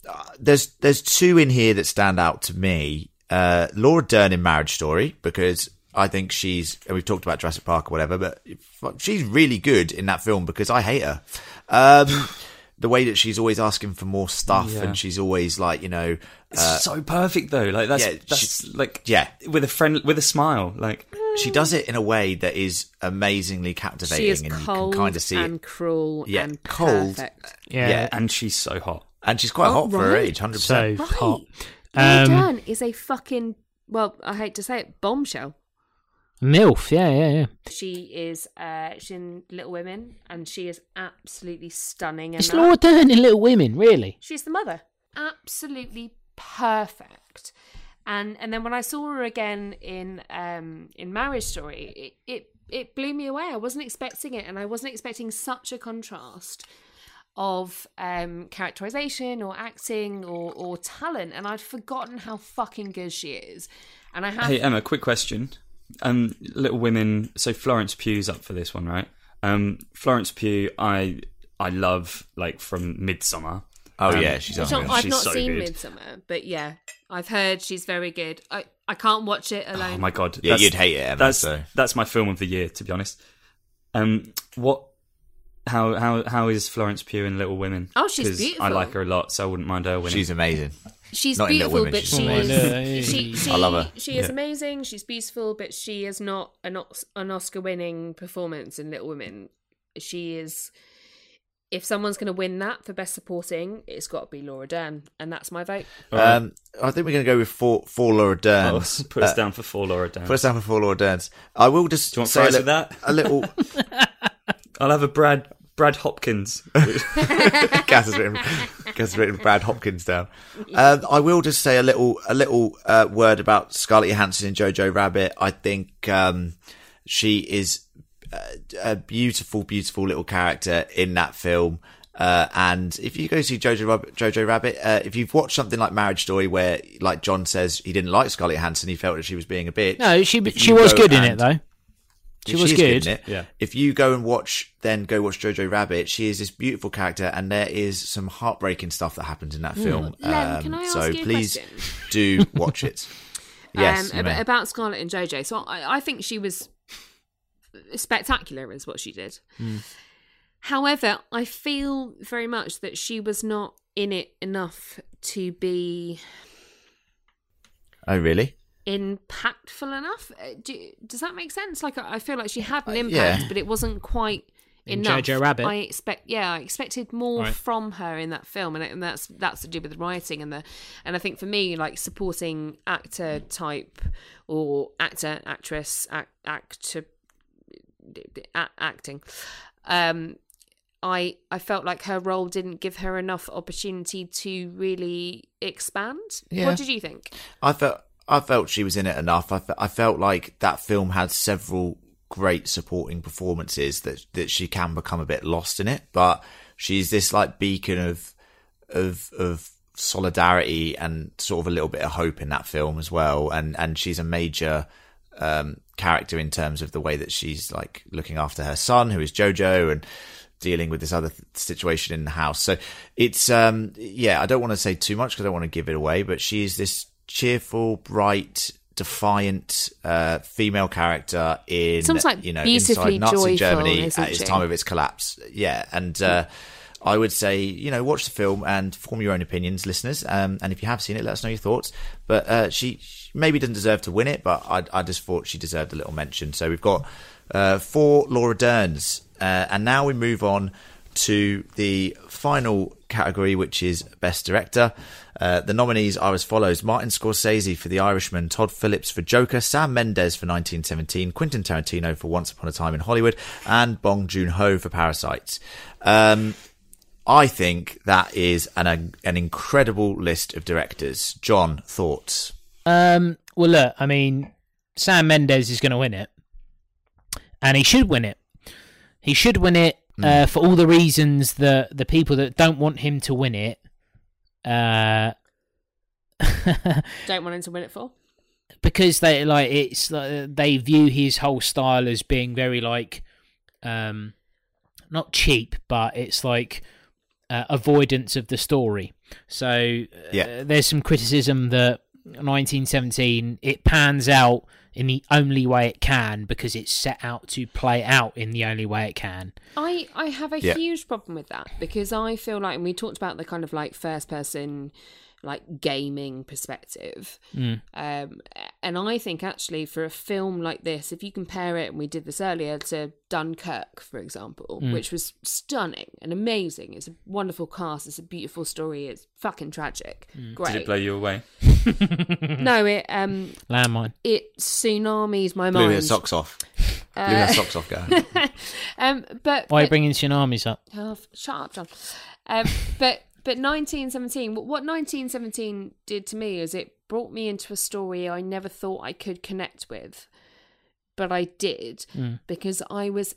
there's two in here that stand out to me. Laura Dern in Marriage Story, because I think we've talked about Jurassic Park or whatever, but she's really good in that film because I hate her. The way that she's always asking for more stuff, and she's always like, it's so perfect though. Like that's with a smile. Like she does it in a way that is amazingly captivating, she is and cold you can kind of see and it. cruel and cold. perfect. Yeah, and she's so hot, and she's quite hot for her age, 100%. So hot. Laura Dern is a fucking, well, I hate to say it, bombshell. MILF, yeah. She is she's in Little Women, and she is absolutely stunning. It's Laura Dern in Little Women, really? She's the mother. Absolutely perfect. And then when I saw her again in Marriage Story, it blew me away. I wasn't expecting it, and I wasn't expecting such a contrast of characterization or acting or talent, and I'd forgotten how fucking good she is. And I have. Hey Emma, quick question. Little Women. So Florence Pugh's up for this one, right? Florence Pugh, I love, like, from Midsommar. Oh yeah, she's I've not seen Midsommar, but yeah, I've heard she's very good. I can't watch it alone. Oh my god, yeah, you'd hate it, Emma. That's my film of the year, to be honest. How is Florence Pugh in Little Women? Oh, she's beautiful. I like her a lot, so I wouldn't mind her winning. She's amazing. She's not beautiful, but she I love her. She is amazing. She's beautiful, but she is not an Oscar-winning performance in Little Women. She is. If someone's going to win that for Best Supporting, it's got to be Laura Dern, and that's my vote. I think we're going to go with four Laura Derns. Put us down for 4 Laura Derns. Put us down for 4 Laura Derns. I will just Do you want fries with that? A little. I'll have a Brad Hopkins. Gaz has written Brad Hopkins down. I will just say a little word about Scarlett Johansson in Jojo Rabbit. I think she is a beautiful, beautiful little character in that film. And if you go see Jojo Rabbit, if you've watched something like Marriage Story, where, like John says, he didn't like Scarlett Johansson, he felt that she was being a bitch. No, she was good in it though. She was good. In it. Yeah. If you go watch Jojo Rabbit, she is this beautiful character, and there is some heartbreaking stuff that happens in that film. Len, can I ask you a please question? do watch it. Yes, about Scarlett and Jojo. So I think she was spectacular, is what she did. However, I feel very much that she was not in it enough to be. Oh, really? Impactful enough. Does that make sense? Like, I feel like she had an impact, but it wasn't quite enough. Jojo Rabbit. I expected more from her in that film, and that's to do with the writing and I think for me, like, supporting actor type or actor, actress, acting. I felt like her role didn't give her enough opportunity to really expand. Yeah. What did you think? I felt she was in it enough. I felt like that film had several great supporting performances that she can become a bit lost in it, but she's this, like, beacon of solidarity and sort of a little bit of hope in that film as well. And she's a major character in terms of the way that she's, like, looking after her son, who is Jojo, and dealing with this other situation in the house. So it's I don't want to say too much because I don't want to give it away, but she is this cheerful, bright, defiant female character in inside Nazi Germany at its time of its collapse. Yeah, and I would say, watch the film and form your own opinions, listeners. And if you have seen it, let us know your thoughts. But she maybe doesn't deserve to win it, but I just thought she deserved a little mention. So we've got 4 Laura Derns, and now we move on to the final category, which is Best Director. The nominees are as follows: Martin Scorsese for The Irishman, Todd Phillips for Joker, Sam Mendes for 1917, Quentin Tarantino for Once Upon a Time in Hollywood, and Bong Joon-ho for Parasite. I think that is an incredible list of directors. John, thoughts? Well, look, I mean, Sam Mendes is going to win it, and he should win it. He should win it for all the reasons that the people that don't want him to win it don't want him to win it for, because they view his whole style as being very, like, not cheap, but it's like avoidance of the story. So there's some criticism that 1917, it pans out in the only way it can because it's set out to play out in the only way it can. I have a huge problem with that because I feel like, and we talked about the kind of like first person like gaming perspective, and I think actually for a film like this, if you compare it, and we did this earlier, to Dunkirk, for example, which was stunning and amazing, it's a wonderful cast, it's a beautiful story, it's fucking tragic, great. Did it blow you away? No, it landmine. It tsunamis my Blew mind. her socks off. Blew her socks off, guy. But why are you bringing tsunamis up? Oh, shut up, John. But 1917, what 1917 did to me is it brought me into a story I never thought I could connect with, but I did because I was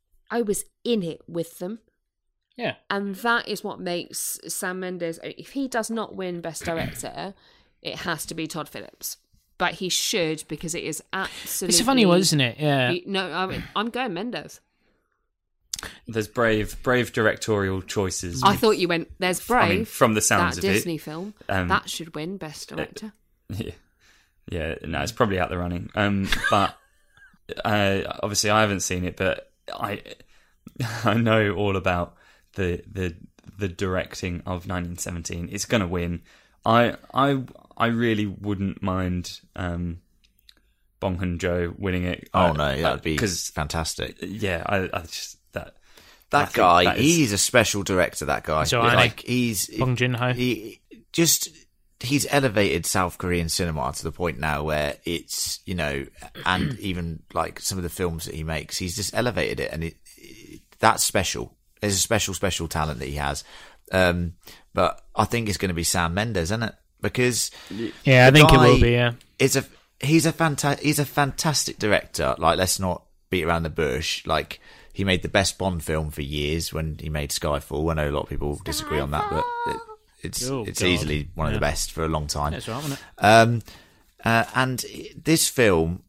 in it with them. Yeah. And that is what makes Sam Mendes, if he does not win Best Director, it has to be Todd Phillips. But he should, because it is absolutely... It's a funny one, isn't it? Yeah. No, I'm going Mendes. There's brave directorial choices. I thought you went, there's Brave. I mean, from the sounds that of Disney it, film, that should win Best Director. Yeah, no, it's probably out the running. But obviously I haven't seen it, but I know all about the directing of 1917. It's going to win. I really wouldn't mind Bong Joon-ho winning it. Oh no, that would be fantastic. Yeah, I just that guy. He's a special director. That guy, so he's Bong Joon-ho. He's elevated South Korean cinema to the point now where it's, you know, and even like some of the films that he makes, he's just elevated it, and that's special. There's a special talent that he has. But I think it's going to be Sam Mendes, isn't it? Because I think it will be. Yeah, he's a fantastic director. Like, let's not beat around the bush. Like, he made the best Bond film for years when he made Skyfall. I know a lot of people disagree on that, but it's easily one of the best for a long time. That's right, wasn't it? And this film,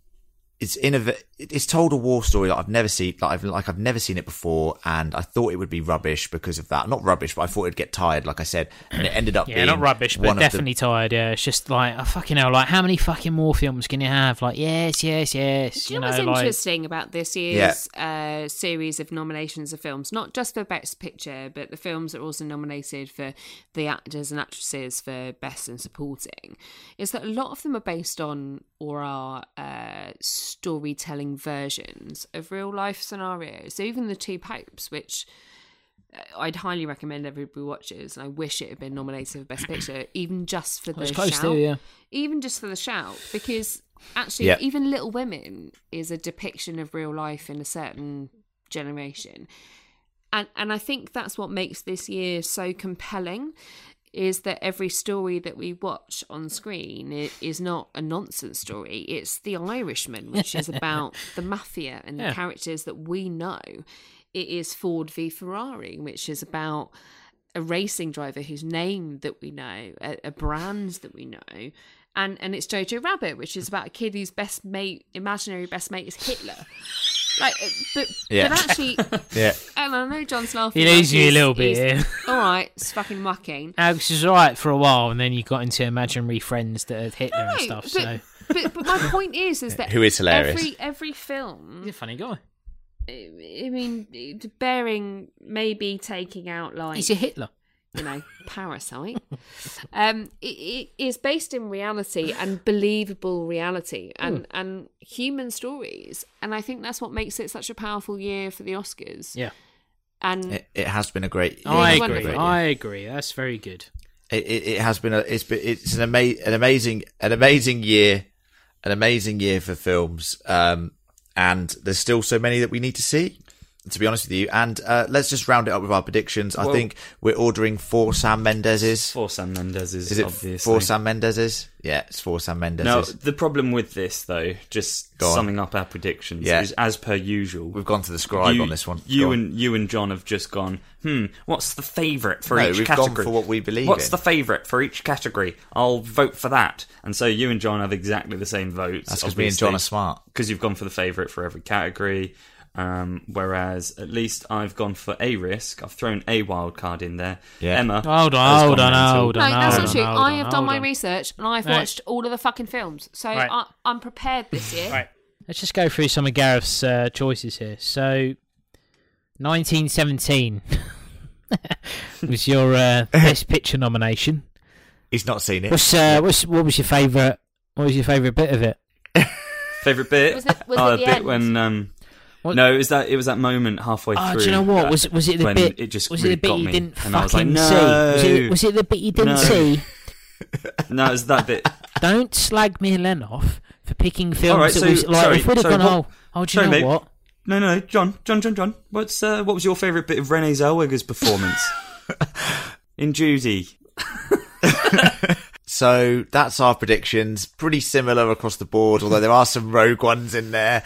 it's told a war story that I've never seen. I've never seen it before, and I thought it would be rubbish because of that. Not rubbish, but I thought it'd get tired, like I said, and it ended up being not rubbish, but definitely tired. Yeah, it's just like, oh, fucking hell, like how many fucking more films can you have? Like yes. Do you know what's interesting about this year's series of nominations of films? Not just for Best Picture, but the films that are also nominated for the actors and actresses for Best and Supporting, is that a lot of them are based on or are storytelling versions of real life scenarios. So even The Two Popes, which I'd highly recommend everybody watches, and I wish it had been nominated for Best Picture, even just for the shout. Even just for the shout, because actually even Little Women is a depiction of real life in a certain generation. And I think that's what makes this year so compelling, is that every story that we watch on screen is not a nonsense story. It's The Irishman, which is about the mafia and the characters that we know. It is Ford v Ferrari, which is about a racing driver whose name that we know, a brand that we know. And it's Jojo Rabbit, which is about a kid whose imaginary best mate is Hitler. Like, but actually, and I know John's laughing. He loses you a little bit. All right, it's fucking mucking. Alex is right for a while, and then you got into imaginary friends that are Hitler and stuff. But my point is that who is hilarious. Every film. He's a funny guy. I mean, bearing maybe taking out like he's a Hitler. You know, Parasite. It is based in reality and believable reality and human stories, and I think that's what makes it such a powerful year for the Oscars. Yeah, and it has been a great year. I agree. That's very good. It has been it's an amazing year, an amazing year for films. And there's still so many that we need to see, to be honest with you. And let's just round it up with our predictions. I think we're ordering 4 Sam Mendeses. 4 Sam Mendeses, is it obviously. 4 Sam Mendeses? Yeah, it's 4 Sam Mendeses. No, the problem with this, though, just summing up our predictions, is as per usual. We've gone to the scribe on this one. You and John have just gone, what's the favourite for each category? category? We've gone for what we believe What's the favourite for each category? I'll vote for that. And so you and John have exactly the same votes. That's because me and John are smart. Because you've gone for the favourite for every category. Whereas at least I've gone for a risk. I've thrown a wild card in there. Yeah. Emma. Hold on. No, that's not true. I have done my research and I've watched all of the fucking films. So I'm prepared this year. Right. Let's just go through some of Gareth's choices here. So, 1917 was your Best Picture nomination. He's not seen it. What was your favourite? What was your favourite bit of it? Favourite bit? Was it the the bit end? when no, it was that moment halfway through. Do you know what? Was it the when bit? It just was really it the bit got you me, didn't and I was like, fucking no. see? Was it the bit you didn't see? No, it was that bit. Don't slag me and Len off for picking films. All right, that was, like, if we'd have gone, do you know mate. what? No, John. What was your favourite bit of Renée Zellweger's performance in Judy? So that's our predictions. Pretty similar across the board, although there are some rogue ones in there.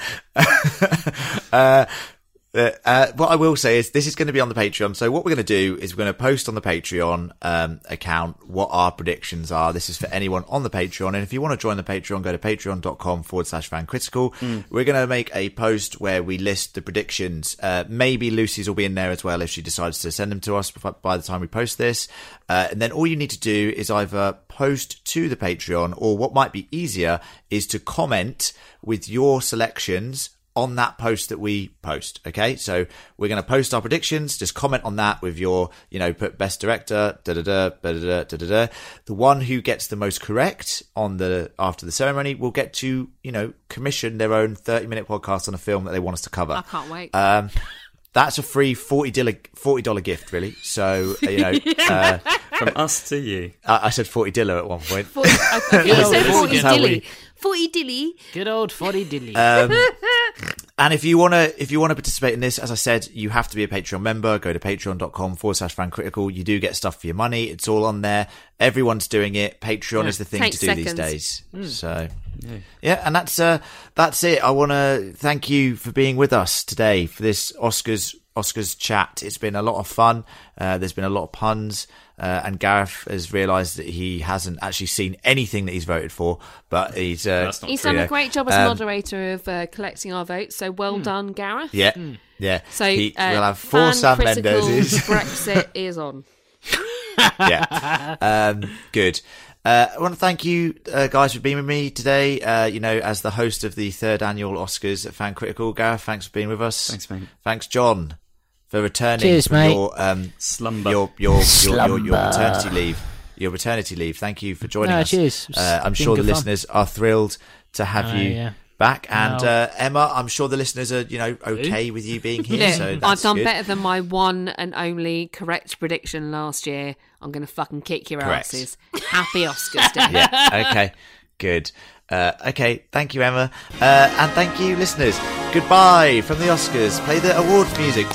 What I will say is this is going to be on the Patreon. So what we're going to do is we're going to post on the Patreon account what our predictions are. This is for anyone on the Patreon. And if you want to join the Patreon, go to patreon.com/fancritical. We're going to make a post where we list the predictions. Maybe Lucy's will be in there as well if she decides to send them to us by the time we post this. And then all you need to do is either post to the Patreon, or what might be easier is to comment with your selections on that post that we post. Okay, so we're going to post our predictions. Just comment on that with your, put best director, The one who gets the most correct after the ceremony will get to, commission their own 30-minute podcast on a film that they want us to cover. I can't wait. That's a free $40 gift, really. So, from us to you. I said $40 at one point. 40 dilly. 40 dilly. Good old 40 dilly. And if you want to participate in this, as I said, you have to be a Patreon member. Go to patreon.com/fancritical. You do get stuff for your money. It's all on there. Everyone's doing it. Patreon is the thing to do these days. So, yeah, and that's it. I want to thank you for being with us today for this Oscars chat. It's been a lot of fun. There's been a lot of puns. And Gareth has realised that he hasn't actually seen anything that he's voted for, but he's done a great job as moderator of collecting our votes. So well done, Gareth. Yeah. So we'll have 4 Sam Mendes's. Brexit is on. Yeah. Good. I want to thank you guys for being with me today. As the host of the 3rd annual Oscars at Fan Critical. Gareth, thanks for being with us. Thanks, mate. Thanks, John, for returning. Cheers, from mate. Your slumber, your maternity leave. Your maternity leave. Thank you for joining us. Cheers. I'm sure the listeners are thrilled to have you back, and Emma, I'm sure the listeners are okay with you being here. So I've done good. better than my one and only correct prediction last year. I'm going to fucking kick your asses. Happy Oscars Day. Yeah. Okay. Good. Okay, thank you, Emma. And thank you, listeners. Goodbye from the Oscars. Play the awards music.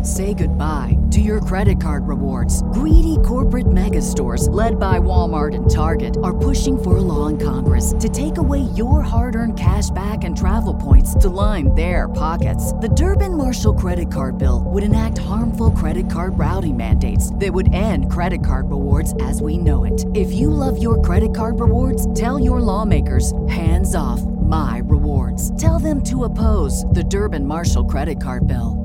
Say goodbye to your credit card rewards. Greedy corporate mega stores, led by Walmart and Target, are pushing for a law in Congress to take away your hard-earned cash back and travel points to line their pockets. The Durbin-Marshall credit card bill would enact harmful credit card routing mandates that would end credit card rewards as we know it. If you love your credit card rewards, tell your lawmakers, hands off my rewards. Tell them to oppose the Durbin-Marshall credit card bill.